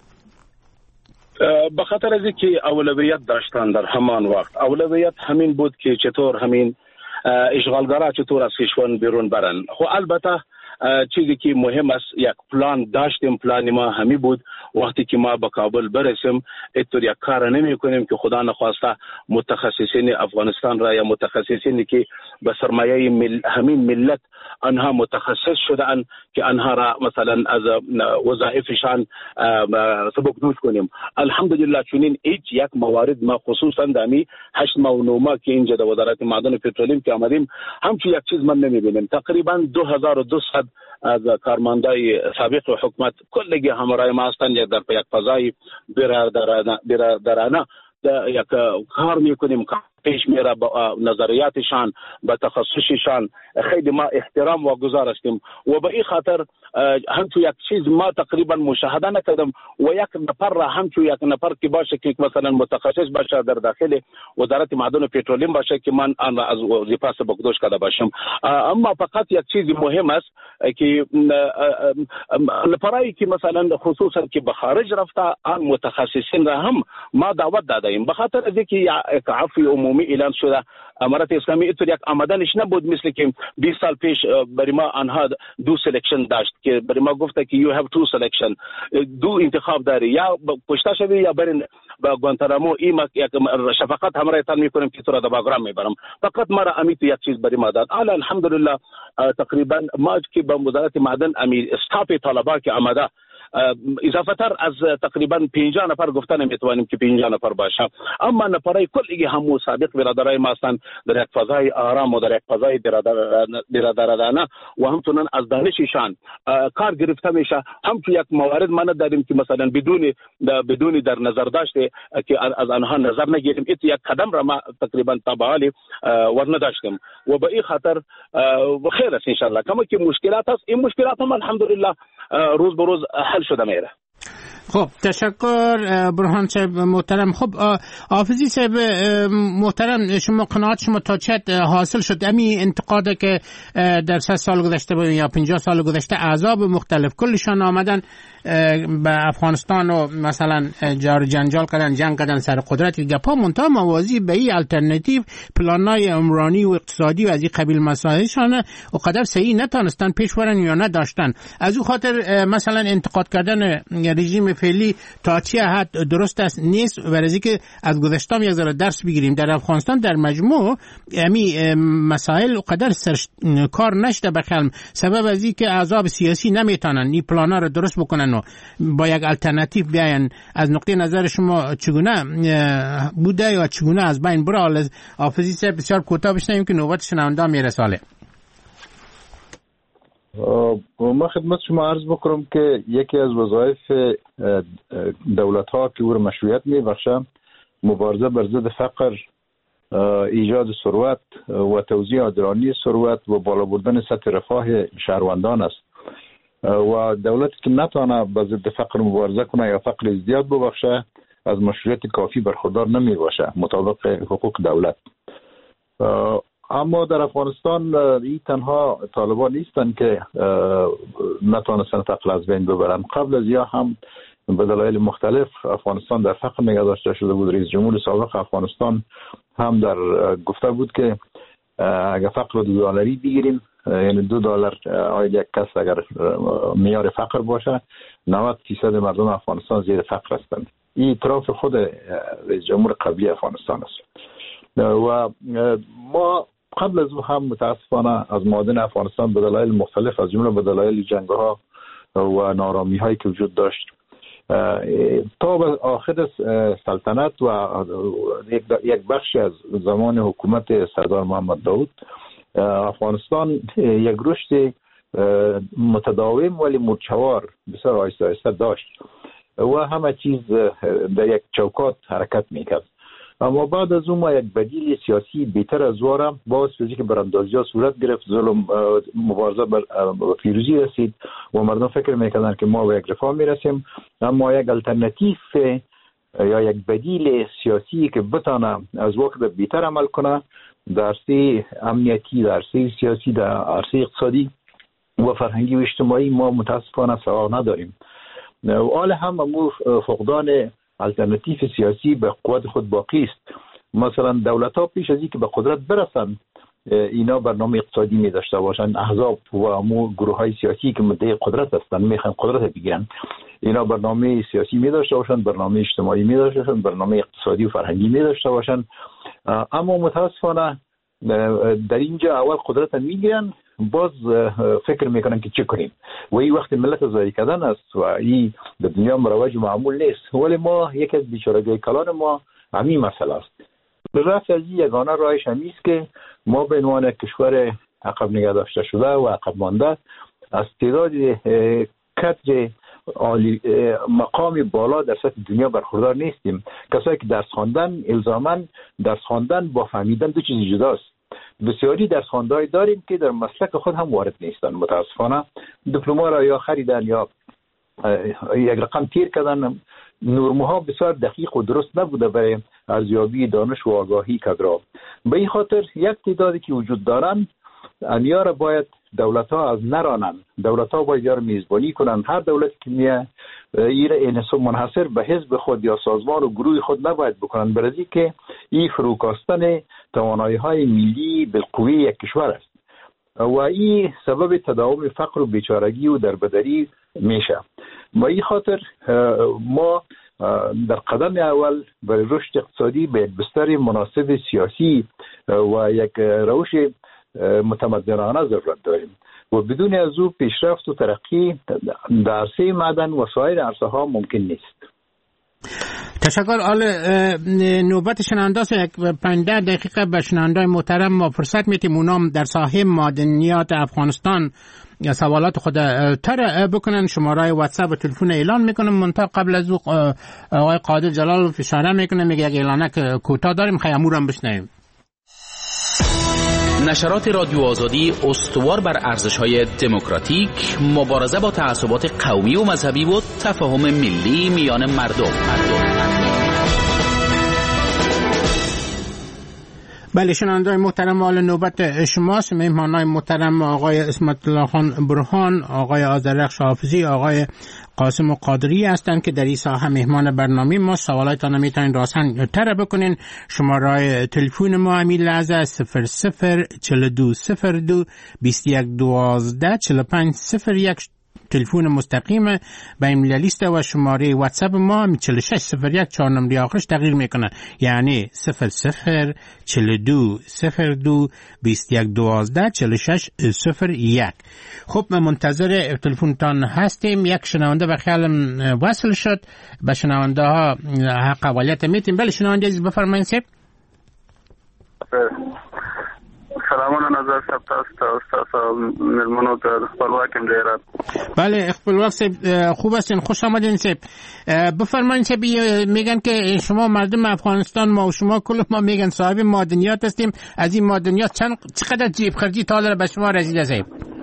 به خاطر از اینکه اولویت داشتن در همان وقت، اولویت همین بود که چطور همین اشغالگرا چطور از کشور بیرون برن. خب البته چیزی که مهم است یک پلان داشتیم، پلان ما همی بود وقتی که ما به کابل برسیم اینطور یک کار نمی کنیم که خدا نخواسته متخصصین افغانستان را یا متخصصینی که به سرمایه مل... همین ملت آنها متخصص شدن که آنها را مثلا از وظایفشان سبکدوش کنیم. الحمدلله چنین هیچ یک موارد ما خصوصا دمی هشت ماه و نه ماه که اینجا در وزارت معدن و پترولیم که آمدیم همچون یک چیز من نمیبینیم. تقریبا دو هزار و دویست از کارمندای سابق حکومت کلگی همراه ما هستند، یک در یک فضای برادرانه برادرانه یک کار میکنیم، پیش میره با نظریاتشان، با تخصصشان. خیلی ما احترام و گذار هستیم و به این خاطر همچون یک چیز ما تقریبا مشاهده نکردم و یک نفر را همچون یک نفر که باشه که مثلا متخصص باشه در داخل وزارت معدن و پترولیم باشه که من آن را از وظیفه سبکدوش کرده باشم. اما فقط یک چیز مهم است که نفرایی که مثلا خصوصا که به خارج رفته آن متخصصین را هم ما دعوت دادیم، به خاطر از اینکه یک عفو عمومی اعلان شده. امارت اسلامی اینطور یک آمدنش نبود مثل که بیست سال پیش برای ما آنها دو سلکشن داشت که برای ما گفته که you have two selection، دو انتخاب داری، یا کشته شوی یا برین با گوانتانامو. این یک شفقت همراهتان میکنیم که تو را در باگرام میبرم. فقط ما را امیت یک چیز برای ما داد. حالا الحمدلله تقریبا ما که به وزارت معدن امی استاف طلبا که آمده اضافه تر از تقریبا پنجاه نفر گفتن میتوانیم که پنجاه نفر باشه، اما نفرای کلی هم سابق برادرای ما هستند در یک فضای آرام و در یک فضای برادرانه و همچنان از دانششان کار گرفته میشه. همچون یک موارد ما نداریم که مثلا بدون بدون در نظر داشته که از آنها نظر نگیریم. این یک قدم را ما تقریبا تبعالی ور نداشتیم و به این خاطر خیر است ان شاء الله. کما که مشکلات است، این مشکلات هم الحمدلله روز به روز حل شده میره. خب تشکر برهان صاحب محترم. خب حافظی صاحب محترم، شما قناعت شما تا چه حاصل شد؟ امی انتقاده که در سی سال گذشته یا پنجاه سال گذشته احزاب مختلف کلشان آمدن به افغانستان و مثلا جار جنجال کردن، جنگ کردن سر قدرت گپا، منتها موازی به این الटरनेटिव پلانای عمرانی و اقتصادی و از این قبیل مسائلشان و قدر صحیح نتونستن پیش برن یا نداشتن. از او خاطر مثلا انتقاد کردن رژیم فعلی تا چه حد درست است نیست و از اینکه از گذشته یک ذره درس بگیریم. در افغانستان در مجموع امی مسائل قدر سرش کار نشده بخلم، سبب از اینکه احزاب سیاسی نمیتونن این پلانا رو درست بکنن و با یک الटरनेटिव بیاین. از نقطه نظر شما چگونه بوده یا چگونه از بین بره؟ از حافظی صاحب بسیار کوتاه بشنویم که نوبت شنونده میرساله. ما خدمت شما عرض بکنم که یکی از وظایف دولت ها که او را مشروعیت می بخشه مبارزه بر ضد فقر، ایجاد ثروت و توزیع عادلانه ثروت و بالا بردن سطح رفاه شهروندان است و دولتی که نتونه با ضد فقر مبارزه کنه یا فقر ازدیاد ببخشه از مشروعیت کافی برخوردار نمی باشه مطابق حقوق دولت. اما در افغانستان این تنها طالبان نیستن که نتوانستن فقر از بین ببرن. قبل از یا هم به دلایل مختلف افغانستان در فقر نگه داشته شده بود. رئیس جمهور سابق افغانستان هم در گفته بود که اگر فقر دو دلاری بگیریم، یعنی دو دلار آید یک کس اگر معیار فقر باشه، نود درصد مردم افغانستان زیر فقر هستند. این اعتراف خود رئیس جمهور قبلی افغانستان است و ما قبل از او هم متاسفانه از معادن افغانستان به دلایل مختلف از جمله به دلایل جنگ‌ها و نارامی‌هایی که وجود داشت تا به آخر سلطنت و یک بخش از زمان حکومت سردار محمد داود افغانستان یک رشد متداوم ولی متوار بسیار آهسته آهسته داشت و همه چیز در یک چوکات حرکت میکرد. اما بعد از اون ما یک بدیل سیاسی بهتر از وارم باز فیزی که براندازی ها صورت گرفت، ظلم مبارزه بر پیروزی رسید و مردم فکر میکردن که ما به یک رفاه میرسیم. اما یک الटरनेटिव یا یک بدیل سیاسی که بتانه از وقت بهتر عمل کنه در عرصه امنیتی، در عرصه سیاسی، در عرصه اقتصادی و فرهنگی و اجتماعی ما متاسفانه سراغ نداریم. حال هم امور فقدان الटरनेटिव سیاسی به قوت خود باقی است. مثلا دولت ها پیش از اینکه به قدرت برسن اینا برنامه اقتصادی می داشته باشن، احزاب و امو گروه های سیاسی که مدعی قدرت هستن میخوان قدرت بگیرن، اینا برنامه سیاسی می داشته باشن، برنامه اجتماعی می داشته باشن، برنامه اقتصادی و فرهنگی می داشته باشن. اما متاسفانه در اینجا اول قدرت میگیرن، باز فکر میکنن که چه کنیم و این وقت ملت ضایع کردن است و این به دنیا مروج و معمول نیست. ولی ما یک از بیچارگی کلان ما همین مسئله است. به رفع از این یگانه راهش همین است که ما به عنوان کشور عقب نگه داشته شده و عقب مانده از تعداد کادر عالی مقام بالا در سطح دنیا برخوردار نیستیم. کسایی که درس خواندن الزاما درس خواندن با فهمیدن دو چیز جداست. بسیاری درس خوانده‌ای داریم که در مسلک خود هم وارد نیستن. متاسفانه دیپلم‌ها را یا خریدن یا یک رقم تیر کردن. نرم‌ها بسیار دقیق و درست نبوده برای ارزیابی دانش و آگاهی کادرها. به این خاطر یک تعدادی که وجود دارن انیا را باید دولت‌ها از نرانن. دولت‌ها باید یار میزبانی کنن. هر دولتی که میه این انحصار منحصر به حزب خود یا سازمان و گروه خود نباید بکنن، برای که این فروکاستن توانایی‌های ملی بالقوه یک کشور است و این سبب تداوم فقر و بیچارگی و دربدری میشه. با این خاطر ما در قدم اول برای رشد اقتصادی به یک بستر مناسب سیاسی و یک روش متمدنانه ضرورت داریم و بدون از او پیشرفت و ترقی در عرصه معدن و سایر عرصه ها ممکن نیست. تشکر. آل نوبت شنونده است. یک پنجاه دقیقه به شنونده محترم ما فرصت میتیم اونام در ساحه معدنیات افغانستان یا سوالات خود تر بکنن. شماره واتساپ و تلفن اعلان میکنم. منتها قبل از او آقای قادر جلال اشاره میکنه، میگه یک اعلانک کوتاه داریم، خیامورم بشنویم. نشرات رادیو آزادی استوار بر ارزش‌های دموکراتیک، مبارزه با تعصبات قومی و مذهبی و تفاهم ملی میان مردم. بله شنوندگان محترم، حال نوبت شماست. مهمانان محترم آقای اسمت الله خان برهان، آقای آذرخش حافظی، آقای قاسم قادری هستند که در این ساحه مهمان برنامه ما. سوالاتتان میتونید راسن تر بکنین. شماره تلفن ما همین لحظه صفر صفر چهل و دو صفر دو بیست و یک دوازده چهل و پنج صفر یک تلفن مستقیم بین المللی است و شماره واتساپ ما چهل و شش صفر یک چهار نمره آخرش تغییر میکنه، یعنی صفر صفر چهل و دو صفر دو بیست و یک دوازده چهل و شش صفر یک. خب من منتظر تلفنتان هستیم. یک شنونده به خیالم وصل شد، به شنونده ها حق اولیت میتیم. بله شنونده عزیز بفرمایید. سیب سلامونه نظر صاحب، تاسو تاسو ملمنو ته خپلواک مدیرات. بله خپلواک صاحب خوب هستین، خوش آمدین صاحب. بفرمایید صاحب، میگن که شما مردم افغانستان ما و شما کل ما میگن صاحب معدنیات هستیم، از این معدنیات چند چقدر جیب خرجی تا حالا به شما رسیده صاحب؟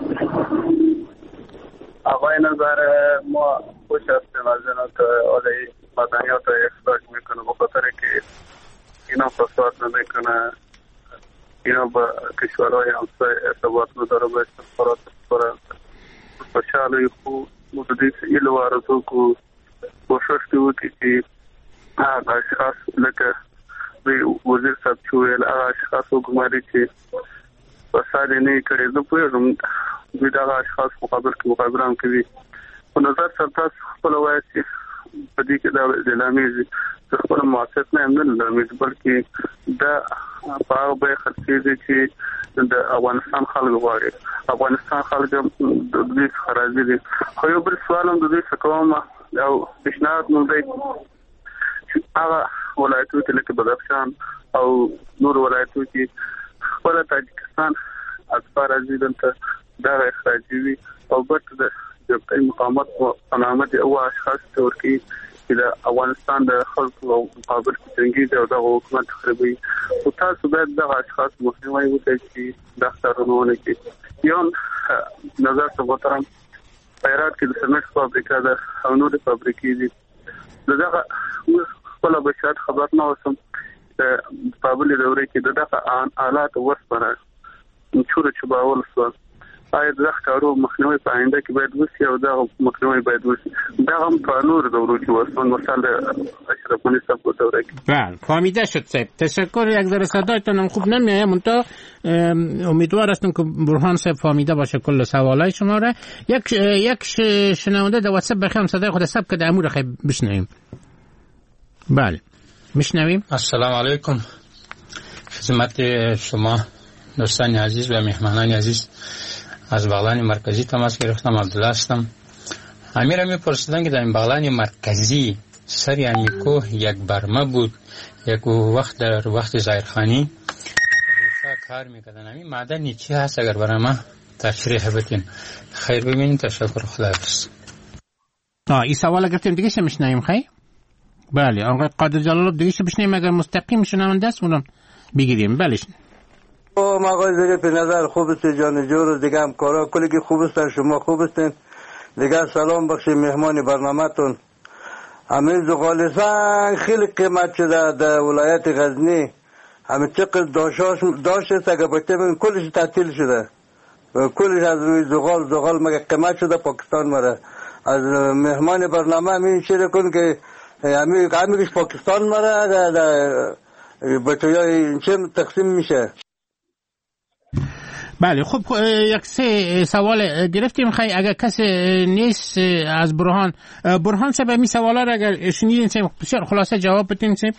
آقای نظر ما خوش هستیم از اینات عالی معدنیات اخراج میکنه، به خاطر که اینا فساد نمیکنه، اینا با کشورهای همسایه ارتباط نداره، به استخبارات سپاره خوشحالی خوب مددیس ایلو آرزو کو کوشش کوي چې هغه اشخاص لکه وزیر صاحب چې ویل هغه اشخاص وګماري چې فساد نه کړي. زه پوهېږم دوی دغه اشخاص مقابل کې مقابله کوي. په نظر سره تاسو خپل وایي چې په دې کې دا اعلامي خپل موافق نه هم نه لري، بلکې دا په هغه به خرڅېږي چې د افغانستان خلک غواړي. افغانستان خلک د دې خراجي دي. خو یو بل سوال هم د دې څخه کوم او پیشنهاد مو دی چې هغه ولایتونه لکه بدخشان او نور ولایتونه چې خپل تاجکستان اکثر ازیدنته دا اخراجي وي او برته د جبهه مقاومت او علامت او اشخاص ترکی چې د افغانستان د خلکو مقابل کې څنګه د حکومت خرابوي او تاسو باید د اشخاص مخنیوي وکړئ چې د ښارونو کې یو نظر څه محترم پیرات کې د سمنټ فابریکه ده او نور فابریکې دي. دغه خپل بشات خبر نه اوسم د پابلي دورې کې دغه آلات ورسره چوره چباول سو آیا د ښکارو مخنیوي په آینده کې باید وشي او دا مخنیوي باید وشي. دا هم په نور دورو کې وسون مثلا اشرف غنی صاحب په دوره کې. بله فهمیده شد صاحب، تشکر. یک ذره صدایتون خوب نمیاد، منتها امیدوار هستم که برهان صاحب فهمیده باشه کل سوالای شما را. یک یک شنونده در واتساپ بخوام صدای خود حساب کرده امور خیلی بشنویم. بله میشنویم. السلام علیکم خدمت شما دوستان عزیز و مهمانان عزیز. از بغلان مرکزی تماس گرفتم، عبدالله هستم. امیر می پرسیدن که در این بغلان مرکزی سر یعنی کوه یک برمه بود، یک وقت در وقت ظاهرخانی روسا کار میکردن. همین معدنی چی هست اگر برای ما تشریح بتین؟ خیر ببینید. تشکر، خدا حافظ. آه این سوال گرفتیم دیگه شمشنیم خیلی؟ بله آقای قادر جلال دیگه شمشنیم اگر مستقیم شنونده است اونم بگیریم. بله او مقای دیگه به نظر خوب است جان جور دیگه هم کارا کلی که خوب است، شما خوب هستین دیگه. سلام بخشی مهمان برنامه تون. همین زغال سنگ خیلی قیمت شده در ولایت غزنی، همین چقدر داشت داشت است اگر بچه بگن کلش تعطیل شده، کلش از روی زغال زغال مگه قیمت شده پاکستان مره. از مهمان برنامه همین شیر کن که همین همیش پاکستان مره بچه های چه تقسیم میشه. بله خب یک سه سوال گرفتیم. خیلی اگر کسی نیست از برهان برهان صاحب این سوالا را اگر شنیدین سیم بسیار خلاصه جواب بدین سیم.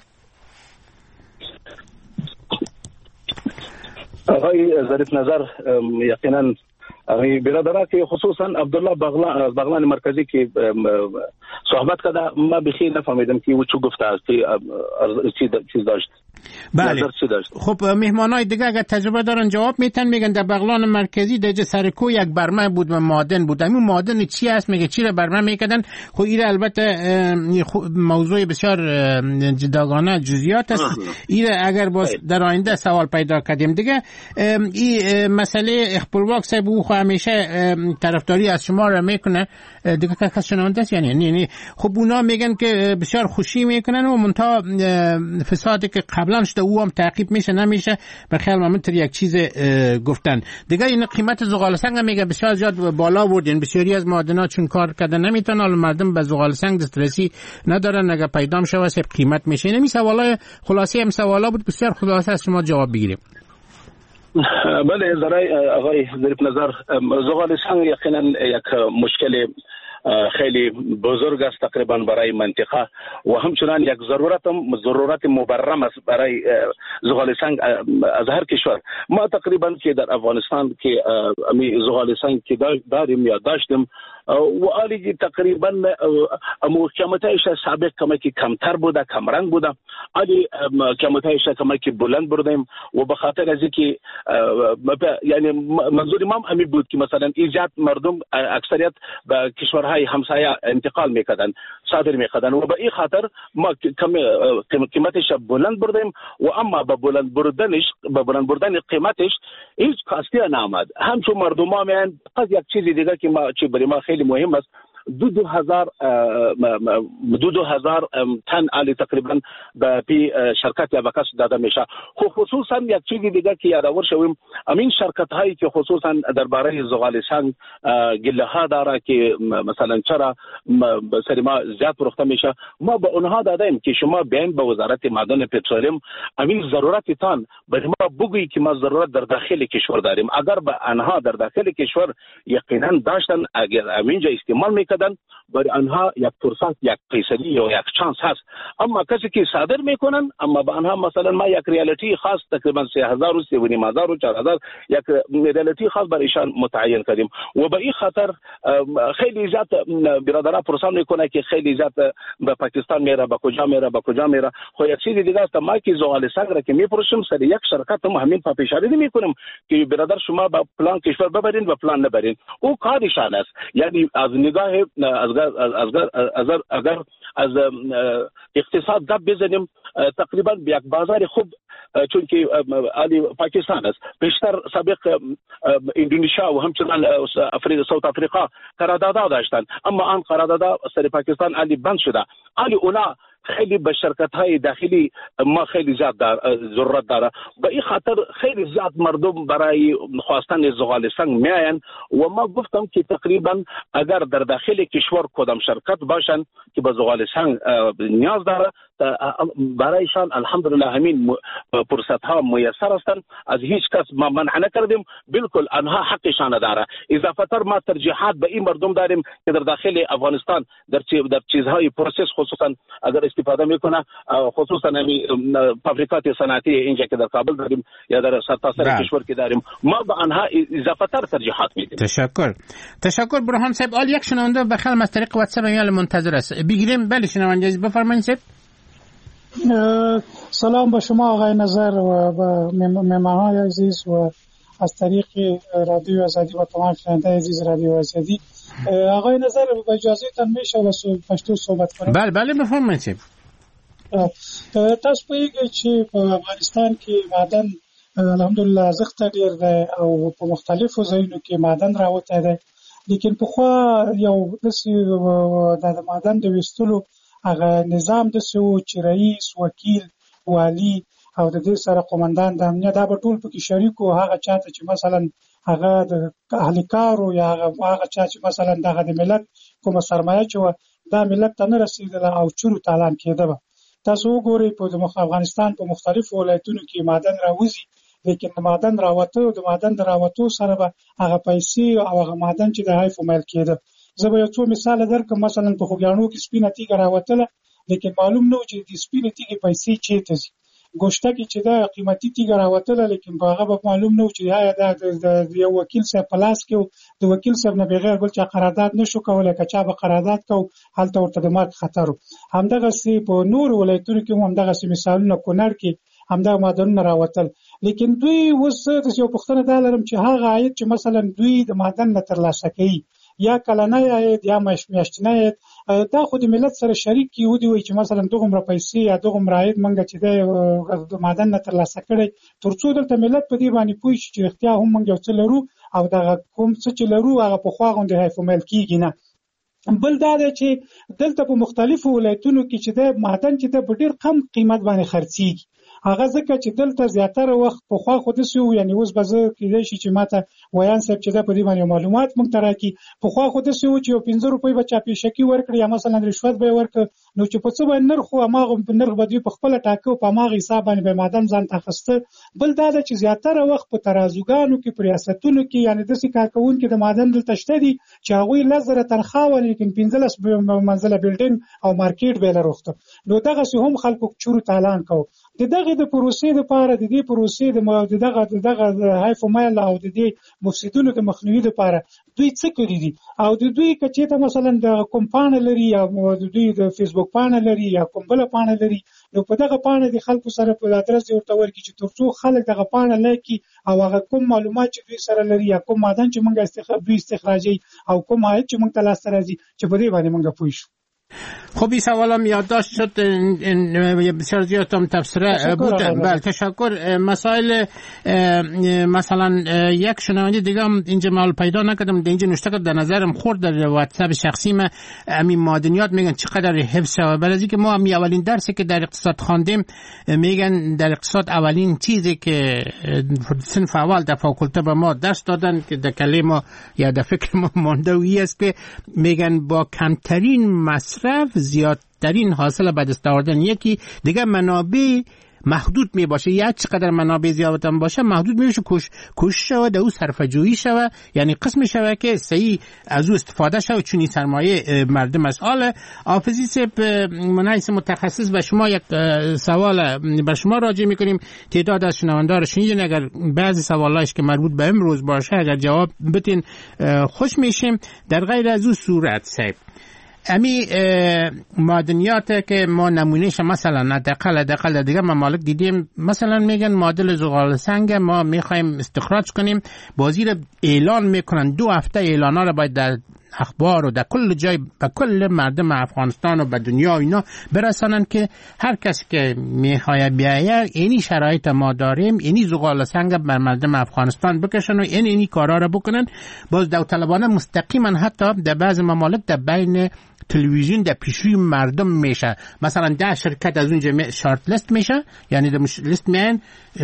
آقای ظریف نظر یقینا آقای برادرات خصوصا عبدالله بغلان بغلان مرکزی که صحبت کرده ما بخیر نفهمیدم که او چه گفته است، چی چیز داشت. بله خب مهمانای دیگه اگر تجربه دارن جواب میتن. میگن در بغلان مرکزی در سرکو یک برمه بود و معدن بود. همین معدن چی است؟ میگه چی را برمه میکردن. خب این البته موضوع بسیار جداگانه جزئیات است. این اگر باز در آینده سوال پیدا کردیم دیگه. این مسئله اخپلواک صاحب او همیشه طرفداری از شما را میکنه دیگه. کس شنونده است یعنی نه نه. خب اونا میگن که بسیار خوشی میکنن و منتها فسادی که قبلا شده او هم تعقیب میشه نمیشه. به خیال من تر یک چیز گفتن دیگه. این قیمت زغال سنگ میگه بسیار زیاد بالا بردین، بسیاری از معدنات چون کار کردن نمیتونن، حالا مردم به زغال سنگ دسترسی ندارن، اگه پیدا شه سب قیمت میشه. این سوالای خلاصه هم سوالا بود، بسیار خلاصه از شما جواب بگیریم. بله ذرای آقای ظریف نظر زغالستان یقینا یک مشکل خیلی بزرگ است تقریبا برای منطقه و همچنان یک ضرورت ضرورت مبرم است برای زغالستان از هر کشور. ما تقریبا که در افغانستان که زغالستان که داریم یا داشتیم و آلی تقریبا کمتایش سابق کمکی کمتر بوده، کم رنگ بوده، آلی کمتایش کمکی بلند بردیم و به خاطر از اینکه یعنی منظور ما هم بود که مثلا ایجاد مردم اکثریت به کشورهای همسایه انتقال میکردن، صادر میکردن و به این خاطر ما قیمتش بلند بردیم و اما به بلند بردنش به بلند بردن قیمتش هیچ کاستی نامد. همچون مردم ها میان از یک چیزی دیگه که ما چه برای ما خیلی مهم است، دو دو هزار دو دو هزار تن آلی تقریبا به پی شرکت یا بکس داده میشه. خصوصا یک چیزی دیگه که یادآور شویم، امین شرکت هایی که خصوصا درباره زغالستان گله ها داره که مثلا چرا سری ما زیاد فروخته میشه، ما به اونها دادیم که شما بیاین به وزارت معدن پترولیم امین ضرورتتان برای ما بگویی که ما ضرورت در داخل کشور داریم. اگر به آنها در داخل کشور یقینا داشتن، اگر امینجا استعمال میکنن برای آنها یک فرصت، یک فیصدی یا یک چانس هست. اما کسی که صادر میکنن اما به آنها مثلا ما یک ریالیتی خاص تقریبا سه هزار و سه و نیم هزار و چهار هزار یک ریالیتی خاص برای ایشان متعین کردیم و به این خاطر خیلی زیاد برادرها پرسان میکنه که خیلی زیاد به پاکستان میره، به کجا میره، به کجا میره. خو یک چیزی دیگه است، ما که زغالستان را که میپرسیم سر یک شرکت هم همین پاپیشاری نمیکنیم که برادر شما به پلان کشور ببرین و پلان نبرین، او کارشان است. یعنی از نگاه از از اگر از اقتصاد گپ بزنیم تقریبا به یک بازار خوب، چون که علی پاکستان است، بیشتر سابق اندونزیا و همچنان افریقا، ساوت افریقا قرارداد داشتن، اما آن قرارداد سر پاکستان علی بند شده. علی اونا خیلی به شرکت های داخلی ما خیلی زیاد دار ضرورت داره. به این خاطر خیلی زیاد مردم برای خواستن زغالستان میاین و ما گفتم که تقریبا اگر در داخل کشور کدام شرکت باشن که به زغالستان نیاز داره برایشان الحمدلله همین فرصت ها میسر هستند. از هیچ کس ما منع نکردیم، بالکل آنها حقشان داره. اضافه تر ما ترجیحات به این مردم داریم که در داخل افغانستان در در چیزهای پروسس خصوصا اگر استفاده میکنه، خصوصا همین فابریکات صنعتی اینجا که در کابل داریم یا در سرتاسر کشور که داریم، ما به آنها اضافه تر ترجیحات میدیم. تشکر تشکر برهان صاحب. آل یک شنونده بخیر از طریق واتساپ ایال منتظر است، بگیریم. بله شنونده عزیز بفرمایید. صاحب سلام به شما آقای نظر و به مهمانان عزیز و از طریق رادیو آزادی و تمام شنونده عزیز رادیو آزادی. آقای نظر با اجازهتان میشه و پښتو صحبت کنم؟ بله بله بفرمایید. تاسو پوهیږئ چې په افغانستان کې معدن الحمدلله ارزښت ډیر دی او په مختلفو ځایونو کې معدن راوتی دی، لیکن پخوا یو داسې د معدن د ویستلو هغه نظام داسې و چې رئیس، وکیل، والي او د دې سره قومندان د امنیت دا به ټول پکې شریک و. هغه چاته چې مثلا هغه د اهل کارو یا هغه چا چې مثلا دغه د ملت کومه سرمایه چې و دا ملت ته نه رسېدله او چورو تالان کېده به. تاسو وګورئ په افغانستان په مختلفو ولایتونو کې معدن راوځي، لیکن د معدن راوتو د معدن د راوتو سره به هغه پیسې او هغه معدن چې د حیف میل کېده. زه به یو څو مثال درکړم. مثلا په خوږیاڼو کې سپینه تیږه راوتله، لیکن معلوم نه و چې د سپینې تیږې پیسې چېرته ځي. ګوشته کې چې دا قیمتي تیږه راوتله، لیکن په هغه به معلوم نه و چې یا د یو وکیل صاحب په لاس کې و، د وکیل صاحب نه بغیر بل چا قرارداد نشو کولی، که چا به قرارداد کو هلته ورته د مرګ خطر و. همدغسې په نورو ولایتونو کې هم همدغسې مثالونه، کونړ کې همدغه معدنونه راوتل، لیکن دوی اوس داسې یو پوښتنه دا لرم چې هغه عاید چې مثلا دوی د معدن نه ترلاسه کوي یا کلنی عاید یا میاشتنی عاید، دا خو د ملت سره شریک کې ودی چې مثلا دغومره پیسې یا دغومره عاید موږ چې د معدن نه ترلاسه کړی، تر څو دلته ملت په دې باندې پوه شي چې رښتیا هم موږ یو څه لرو او دغه کوم څه چې لرو هغه پخوا غوندې حیف میل کېږي نه. بل دا دی چې دلته په مختلفو ولایتونو کې چې د معدن چې د په ډېر کم قیمت باندې خرڅېږي هغه ځکه چې دلته زیاتره وخت په خوا خو داسې وو، یعنې اوس به زه کېدای شي چې ماته ویان صاحب چې دا په دې باندې معلومات موږ ته راکړي. په خوا خو داسې وو چې یو پنځه روپۍ به چاپېشکي ورکړي یا مثلا رشوت به یې ورکړه، نو چې په څه باندې نرخ وو هماغه نرخ به دوی په خپله ټاکه او په هماغه حساب باندې به معدن ځان ته اخیسته. بل دا ده چې زیاتره وخت په ترازوګانو کې په ریاستونو کې یعنې داسې کارکوونکي د معدن دلته شته دي چې هغوی لس زره تنخواه وه لیکن پنځلس منزله بلډینګ او مارکیټ به یې لروخته. نو دغسې هم خلکو چورو تالان کوو. د دغې د پروسې دپاره د دې پروسې د دغه د دغه حیف و میل او د دې مفسدونو د مخنیوي دپاره دوی څه کړي دي، او د دوی که چېرته مثلا د کوم پاڼه لري یا د دوی د فیسبوک پاڼه لري یا کوم بله پاڼه لري، نو په دغه پاڼه د خلکو سره په ادرس دې ورته ورکړي چې تر څو خلک دغه پاڼه لایک کړي او هغه کوم معلومات چې دوی سره لري یا کوم معدن چې موږ استخراج دوی استخراجوي او کوم عاید چې موږ ته لاسته راځي چې په دې باندې موږ پوه شو. خب این سوالم یادداشت شد، بسیار زیاد هم تفسیره بود. بله تشکر. مسائل مثلا یک شنونده دیگه هم اینجا محل پیدا نکردم، اینجا نوشته کرد در نظرم خورد در واتساپ شخصی من همین معدنیات میگن چقدر حفظ شود. برای که ما همین اولین درسی که در اقتصاد خواندیم میگن در اقتصاد اولین چیزی که صنف اول در فاکولته به ما درس دادن که در کله ما یا در فکر ما مانده وی است که میگن با کمترین مصرف زیادترین حاصل به دست آوردن. یکی دیگه منابع محدود می باشه، یا چقدر منابع زیاد هم باشه محدود میشه، کوش کوش شود او صرفه جویی شود، یعنی قسم شود که صحیح از او استفاده شود چون سرمایه مردم است. حالا حافظی صاحب منحیث متخصص به شما یک سوال بر شما راجع میکنیم، تعداد از شنوندگان شنیدین، اگر بعضی سوالایش که مربوط به امروز باشه اگر جواب بدین خوش میشیم. در غیر از او صورت صاحب امی معدنیات که ما نمونهش مثلا حداقل حداقل دیگه ممالک دیدیم، مثلا میگن معادن زغال سنگ ما میخوایم استخراج کنیم، بازی رو اعلان میکنن، دو هفته اعلانا رو باید در اخبار و در کل جای به کل مردم افغانستان و به دنیا اینا برسانن که هر کسی که میخواد بیاید اینی شرایط ما داریم، اینی زغال سنگ بر مردم افغانستان بکشن و این اینی کارا رو بکنن. باز داوطلبانه مستقیما حتی در بعض ممالک در بین تلویزیون در پیشروی مردم میشه، مثلا ده شرکت از اونجا شارت لیست میشه، یعنی در لیست میان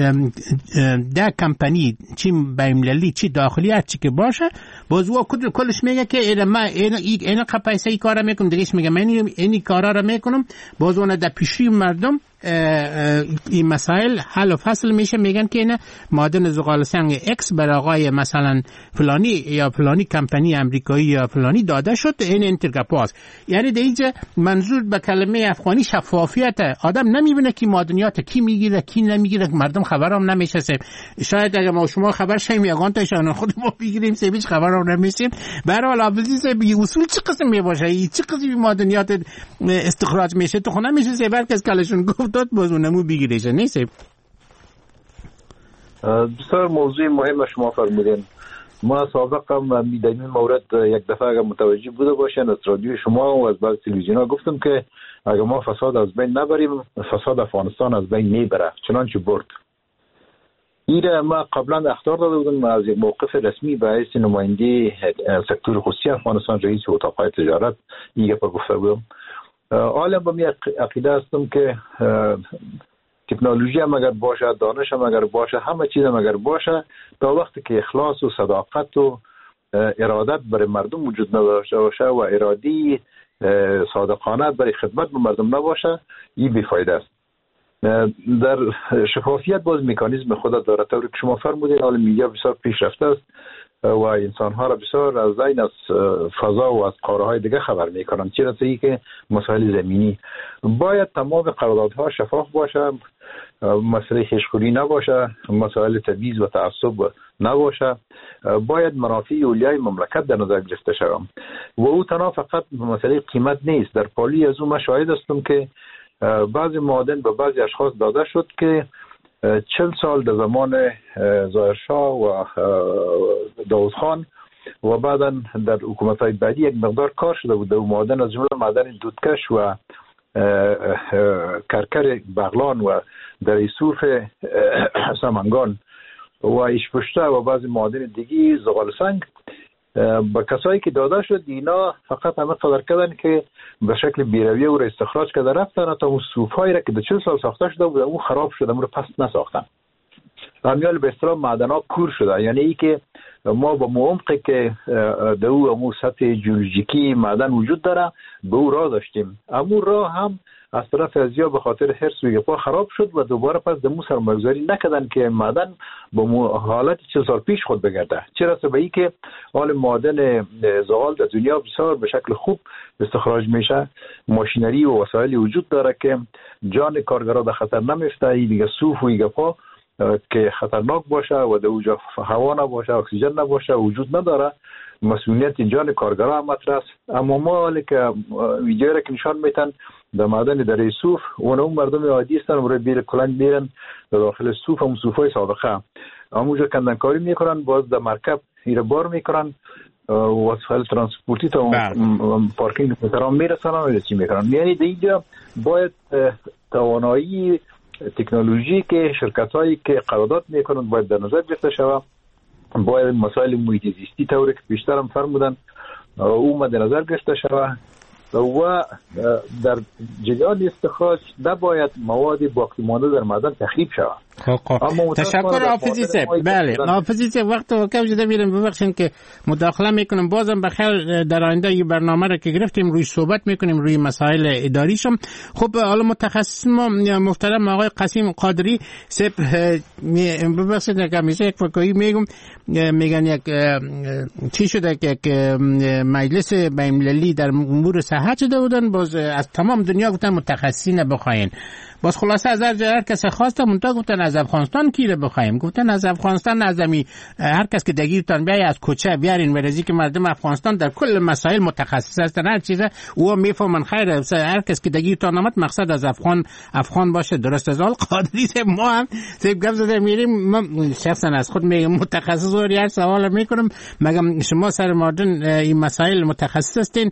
ده کمپانی چی بین‌المللی چی داخلی هر چی که باشه، باز او کلش میگه که اینا ما اینا اینا پیسه ای کارا میکنم، دیگه میگه من اینی کارا رو میکنم، باز اون در پیشروی مردم این مسائل حل و فصل میشه. میگن که اینا معدن زغال سنگ اکس بر آقای مثلا فلانی یا فلانی کمپانی امریکایی یا فلانی داده شد، این انترگاپاس. یعنی دیگه منظور به کلمه افغانی شفافیت، آدم نمیبینه که معدنیات کی میگیره کی نمیگیره، مردم خبرام نمیشه. شاید اگه ما شما خبر شیم یگان تاشون خود ما بگیریم سه هیچ خبرام نمیشیم. به هر حال حافظی به اصول چه قسم میباشه، چه قسمی معدنیات استخراج میشه تو خونه میشه سه بر کس کلشون گفت داد بازونمو بگیریش نیست. بسیار موضوع مهم شما فرمودین. ما سابقا در این مورد یک دفعه اگر متوجه بوده باشین از رادیو شما و از بعض تلویزیون ها گفتم که اگر ما فساد از بین نبریم فساد افغانستان از بین میبره، چنانچه برد. این ما قبلا اخطار داده بودم از یک موقف رسمی به حیث نماینده سکتور خصوصی افغانستان رئیس اتاقهای تجارت این گپ گفته بودم. حالا با می عقیده هستم که تکنولوژی هم اگر باشه، دانش هم اگر باشه، همه چیز هم اگر باشه، تا وقتی که اخلاص و صداقت و ارادت برای مردم وجود نداشته باشه و ارادی صادقانه برای خدمت به مردم نباشه، این بیفایده است. در شفافیت باز مکانیزم خود داره، طوری که شما فرمودید حال میدیا بسیار پیشرفته است و انسان‌ها را بسیار از این از فضا و از قاره‌های دیگه خبر می‌کنن، چه رسه که مسائل زمینی باید تمام قراردادها شفاف باشه، مسئله خشخوری نباشه، مسائل تبعیض و تعصب نباشه، باید منافع اولیای مملکت در نظر گرفته شود و او تنها فقط مسئله قیمت نیست. در پالی از او من شاهد هستم که بعضی معادن به بعضی اشخاص داده شد که چل سال در زمان ظاهرشاه و داود خان و بعدا در حکومت‌های بعدی یک مقدار کار شده بود. در معادن از جمله معدن دودکش و کرکر بغلان و در ایسوف سمنگان و ایشپشته و بعضی معادن دیگی زغال سنگ، با کسایی که داده شد اینا فقط همه قدر کردن که به شکل بیرویه او را استخراج کرده رفتن تا اون صوفایی را که در چهل سال ساخته شده بود اون خراب شده، اون را پس نساختن. همیال به اصطلاح معدن‌ها کور شده، یعنی ای که ما با عمقی که در او امو سطح جیولوژیکی معدن وجود داره به او راه داشتیم، امو راه هم از طرف ازیا به خاطر حرص و گپا خراب شد و دوباره پس دمو سرمایه‌گذاری نکردن که معدن با حالت چه سال پیش خود بگرده. چرا به ای که حال معدن زغال در دنیا بسیار به شکل خوب استخراج میشه، ماشینری و وسایلی وجود داره که جان کارگرا به خطر نمیفته. این دیگه صوف و گپا که خطرناک باشه و در اونجا هوا نباشه، اکسیژن نباشه، وجود نداره، مسئولیت جان کارگرا هم مطرح است. اما ما حالی که ویدیو را که نشان میتن در معدن دره صوف اون اون مردم عادی هستن برای بیر کلنگ میرن در داخل صوف هم صوفای سابقه همونجا کندنکاری میکنن، باز در مرکب ایره بار میکنن، وسایل ترانسپورتی تا پارکینگ محترم میرسن و چی میکنن. یعنی در اینجا باید توانایی تکنولوژی که شرکت هایی که قرارداد میکنن باید در نظر گرفته شود. باید مسائل محیط زیستی طوری که بیشتر هم فرمودن او مد نظر گرفته شود و در جریان استخراج نباید مواد باقی مانده در معدن تخریب شود. خب تشکر حافظی صاحب. بله حافظی صاحب وقت و کم شده میرم، ببخشید که مداخله میکنم، بازم بخیر در آینده این برنامه را که گرفتیم روی صحبت میکنیم روی مسائل اداریشم. خب حالا متخصص ما محترم آقای قاسم قادری صاحب، ببخشید که همیشه یک فکری میگم، میگن یک چی شده که مجلس بین‌المللی در امور صحت شده بودن، باز از تمام دنیا گفتن متخصصین بخواین، باز خلاصه از هر کس خواستم منتها گفتن از افغانستان کی رو بخوایم، گفتن از افغانستان از می هر کس که دگیرتان بیای از کوچه بیارین ورزی که مردم افغانستان در کل مسائل متخصص هستن، هر چیزه او میفهمن خیره، هر کس که دگیرتان آمد مقصد از افغان افغان باشه. درست از حال قادری ما هم سیب گپ زده میریم، ما شخصا از خود میگم متخصص و هر سوال میکنم، مگم شما سر مردن این مسائل متخصص هستین،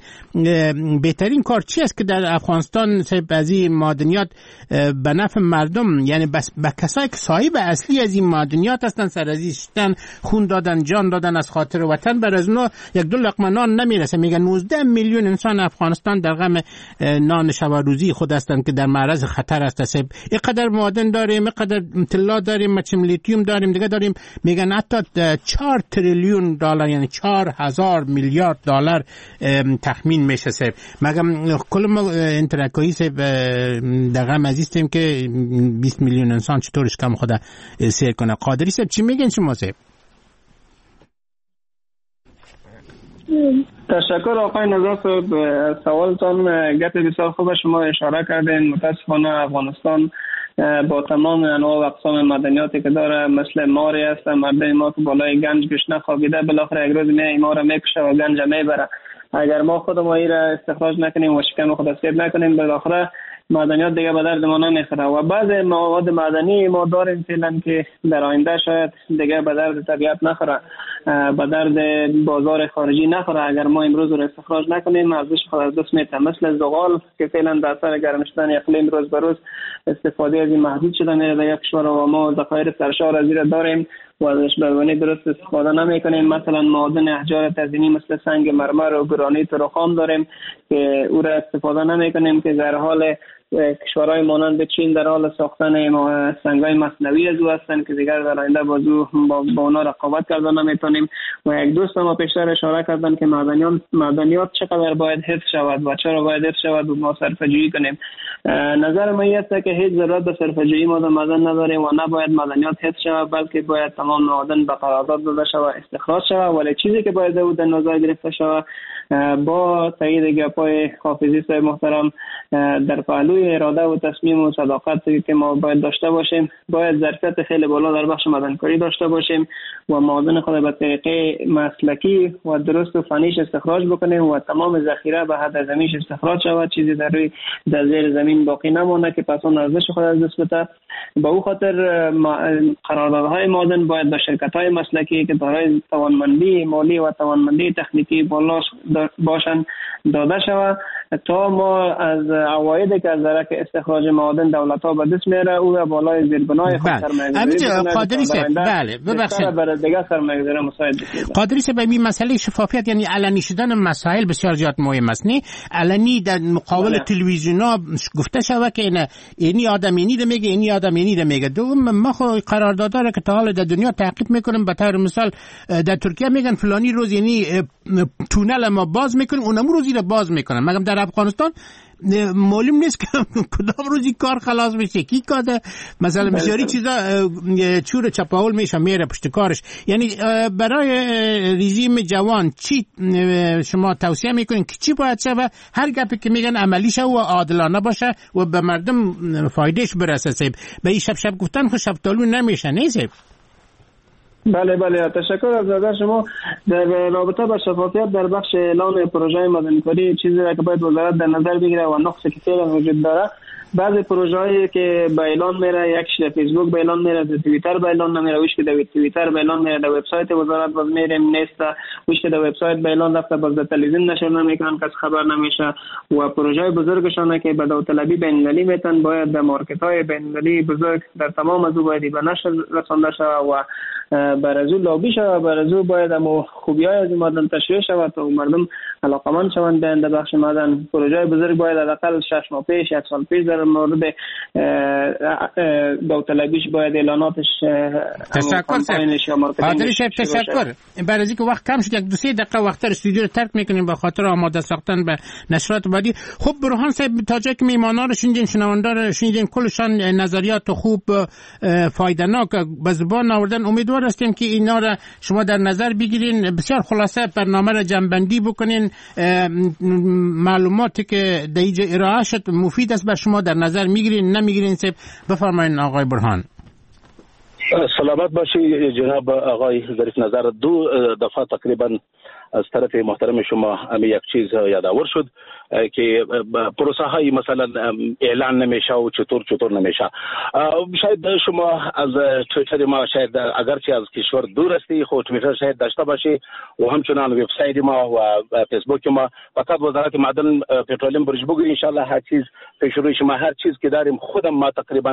بهترین کار چی است که در افغانستان سیب از این معدنیات به نفع مردم، یعنی بس به کسایی که صاحب اصلی از این معدنیات هستن سر ازیشتن خون دادن جان دادن از خاطر وطن، بر از اونها یک دو لقمه نان نمیرسه. میگن نوزده میلیون انسان افغانستان در غم نان شب و روزی خود هستن که در معرض خطر هستن. اینقدر معدن داریم، اینقدر طلا داریم، مچم لیتیوم داریم، دیگه داریم، میگن حتی چهار تریلیون دلار یعنی چهار هزار میلیارد دلار تخمین میشه. سب مگم کل ما انترکایی سب در غم عزیزیم که بیست میلیون انسان چطورش کم خدا سیر کنه. قادری صاحب چی میگن شما صاحب؟ تشکر آقای نزار صاحب، سوالتان گپ بسیار خوب شما اشاره کردین. متاسفانه افغانستان با تمام انواع و اقسام مدنیاتی که داره مثل ماری است، مردم ما که بالای گنج گوش نخوابیده بالاخره یک روز می ما را میکشه و گنج میبره. اگر ما خودمون این را استخراج نکنیم و شکم خود سید نکنیم بالاخره معدنیات دیگه به درد ما نمیخوره و بعض مواد معدنی ما داریم فعلا که در آینده شاید دیگه به درد طبیعت نخوره، به درد بازار خارجی نخوره. اگر ما امروز رو استخراج نکنیم ارزش خود از دست میره، مثل زغال که فعلا در اثر گرم شدن اقلیم روز به روز استفاده از این محدود شده میره در یک کشور و ما ذخایر سرشار از این داریم و ازش به معنی درست استفاده نمیکنیم. مثلا معادن احجار تزئینی مثل سنگ مرمر و گرانیت و رخام داریم که او را استفاده نمیکنیم که در حال کشورهای مانند چین در حال ساختن سنگ‌های مصنوعی از او هستند که دیگر در آینده بازو با, با اونا رقابت کردن نمیتونیم. و یک دوست ما پیشتر اشاره کردن که معدنیات معدنیات چقدر باید حفظ شود و چرا باید حفظ شود و ما صرفه‌جویی کنیم. نظر ما است که هیچ ضرورت به صرفه‌جویی ما در معدن نداریم و نباید معدنیات حفظ شود، بلکه باید تمام معادن به قرارداد داده شود استخراج شود. ولی چیزی که باید در نظر گرفته شود با تایید گپای حافظی صاحب محترم در پهلوی اراده و تصمیم و صداقت که ما باید داشته باشیم، باید ظرفیت خیلی بالا در بخش معدنکاری داشته باشیم و معادن خود به طریقه مسلکی و درست و فنیش استخراج بکنیم و تمام ذخیره به حد زمینش استخراج شود، چیزی در روی در زیر زمین باقی نمونه که پس اون ارزش خود از دست بده. به او خاطر قراردادهای معادن باید به شرکت‌های مسلکی که دارای توانمندی مالی و توانمندی تکنیکی بالا باشند داده شود تا ما از عوایدی که از نظر که استخراج معادن دولت ها به دست میاره او بالای زیربنای خود سرمایه‌گذاری قادری سه بله ببخشید برای دیگه سرمایه‌گذاری مساعد بشه. قادری سه به این مسئله شفافیت یعنی علنی شدن مسائل بسیار زیاد مهم است. نه علنی در مقابل تلویزیون‌ها گفته شود که نه اینی آدم اینی ده میگه اینی آدم اینی ده میگه. دوم ما خو قرارداد داره که تا حال در دنیا تحقیق میکنیم. به طور مثال در ترکیه میگن فلانی روز یعنی تونل ما باز میکنیم اونم روزی رو باز میکنن. مگم در افغانستان معلوم نیست که کدام روزی کار خلاص میشه کی کاده مثلا بسیاری چیزا چور چپاول میشه میره پشت کارش. یعنی برای رژیم جوان چی شما توصیه میکنین که چی باید شه و هر گپی که میگن عملی شه و عادلانه باشه و به مردم فایدهش برسه؟ سیب به این شب شب گفتن خود شفتالو نمیشه نیست. بله بله تشکر از نظر شما. در رابطه با شفافیت در بخش اعلان پروژه مدنی‌کاری چیزی را که باید وزارت در نظر بگیره و نقصی که فعلا وجود داره، بعضی پروژه‌ای که به اعلان میره، یکش در فیسبوک به اعلان میره، در توییتر به اعلان نمیره، ویش که در توییتر به اعلان میره، در وبسایت وزارت باز میریم نیست، ویش که در وبسایت به اعلان رفته باز در تلویزیون نشر نمیکنن، کس خبر نمیشه. و پروژه بزرگشانه که به داوطلبی بین‌المللی میتن باید در مارکت‌های بین‌المللی بزرگ در تمام از باید به نشر رسانده شود و برازو لابی شود. برازو باید اما خوبی‌های از مادن تشریح شود تا مردم علاقمند شوند به این بخش مادن. پروژه بزرگ باید حداقل شش ماه پیش یک سال پیش در مورد داوطلبیش باید اعلاناتش تشکر حاضری شب تشکر. بعد از اینکه وقت کم شد یک دو سه دقیقه وقت استودیو رو ترک میکنیم به خاطر آماده ساختن به نشرات بعدی. خب برهان صاحب تا جایی که میهمانا رو شنیدین، شنوندا رو شنیدین، کلشان نظریات خوب فایده‌ناک به زبان آوردن. امیدوار هستیم که اینا رو شما در نظر بگیرین، بسیار خلاصه برنامه رو جمع‌بندی بکنین، معلوماتی که در اینجا ارائه شد مفید است بر شما در نظر میگیرین نمیگیرین؟ سب بفرمایید آقای برهان. سلامت باشی جناب آقای ظریف نظر. دو دفعه تقریبا از طرف محترم شما امی یک چیز یادآور شد که پروسه های مثلا اعلان نمیشه و چطور چطور نمیشه. شاید شما از توییتر ما شاید اگرچه از کشور دور هستی خود توییتر شاید داشته باشی و همچنان وبسایت ما و فیسبوک ما. فقط وزارت معدن پترولیم برج بگو ان شاء الله هر چیز پیش روی شما، هر چیز که داریم خودم ما تقریبا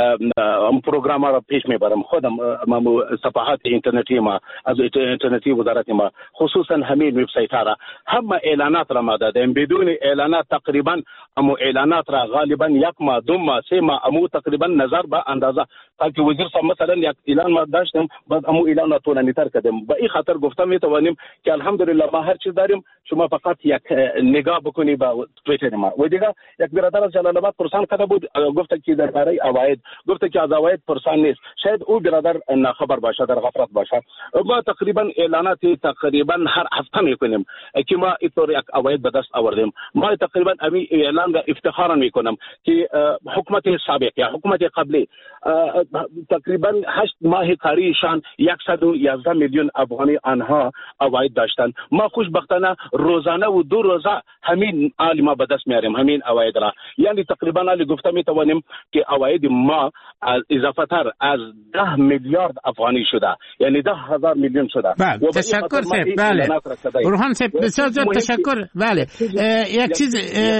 پروگرام را پیش میبرم خودم. ما صفحات اینترنتی ما از اینترنتی وزارت ما خصوصا همین وبسایت را همه اعلانات را ما دادیم. بدون اعلانات تقریبا امو اعلانات را غالبا یک ماه دو ماه سه ماه امو تقریبا نظر به اندازه تاکه وزیر صاحب مثلا یک اعلان ما داشتیم بعد امو اعلان طولانی تر کردیم. به این خاطر گفتم میتوانیم که الحمدلله ما هر چیز داریم، شما فقط یک نگاه بکنی به توییتر ما. و دیگه یک برادر از جلال آباد پرسان کرده بود، گفت که درباره اواید گفت که از اواید پرسان نیست. شاید او برادر ناخبر باشه، در غفلت باشه. ما تقریبا اعلانات تقریبا هر هفته میکنیم که ما اینطور یک اواید به دست آوردیم. ما تقریبا امی اعلان را افتخارا میکنم که حکومت سابق یا حکومت قبلی تقریبا هشت ماه کاریشان صد و یازده میلیون افغانی آنها اواید داشتند. ما خوشبختانه روزانه و دو روزه همین عالی ما به دست میاریم همین اواید را. یعنی تقریبا علی گفته میتوانیم که اواید ما از اضافه تر از ده میلیارد افغانی شده، یعنی ده هزار میلیون شده. بله تشکر سیب. بله برهان سیب بسیار تشکر. بله یک چیز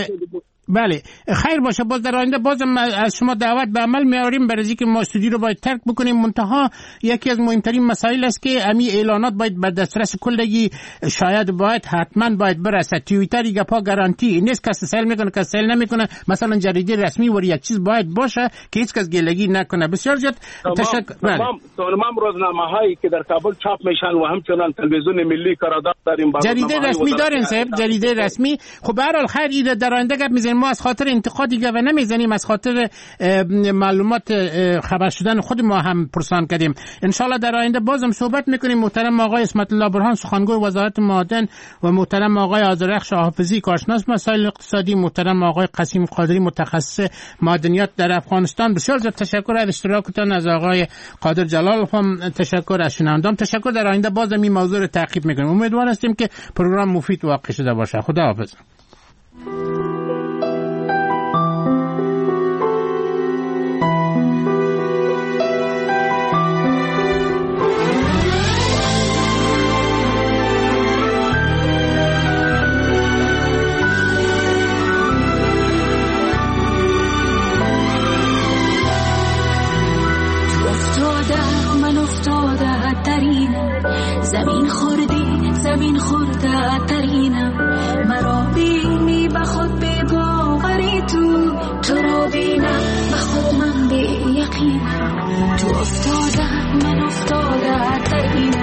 بله خیر باشه. باز در آینده بازم از شما دعوت به عمل میاریم برای اینکه ما استودیو رو باید ترک بکنیم. منتها یکی از مهمترین مسائل است که امی اعلانات باید به دسترس کلگی شاید باید حتما باید برسه. توییتر گپا گارانتی نیست کس سیل میکنه کس سیل نمیکنه. مثلا جریده رسمی ور یک چیز باید باشه که هیچ کس گلگی نکنه. بسیار زیاد تشکر. تمام تمام روزنامه هایی که در کابل چاپ میشن و همچنان تلویزیون ملی قرارداد داریم، جریده رسمی دارین صاحب، جریده رسمی. خب به هر حال خیر ایده در آینده گپ میزنیم. ما از خاطر انتقادی گپ نمیزنیم، از خاطر معلومات خبر شدن خود ما هم پرسان کردیم. ان شاء الله در آینده بازم صحبت میکنیم. محترم آقای اسمت الله برهان سخنگوی وزارت معادن و محترم آقای آذرخش حافظی کارشناس مسائل اقتصادی، محترم آقای قاسم قادری متخصص معدنیات در افغانستان. بسیار زیاد تشکر از اشتراکتان. از آقای قادر جلال هم تشکر. از شنوندگان تشکر. در آینده بازم این موضوع رو تعقیب میکنیم. امیدوار هستیم که پروگرام مفید واقع شده باشه. خدا حافظ. زمین خوردی زمین خورده ترینم، مرا بینی به خود بی باوری، تو تو را بینم به خود من بی یقینم، تو افتاده من افتاده ترینم.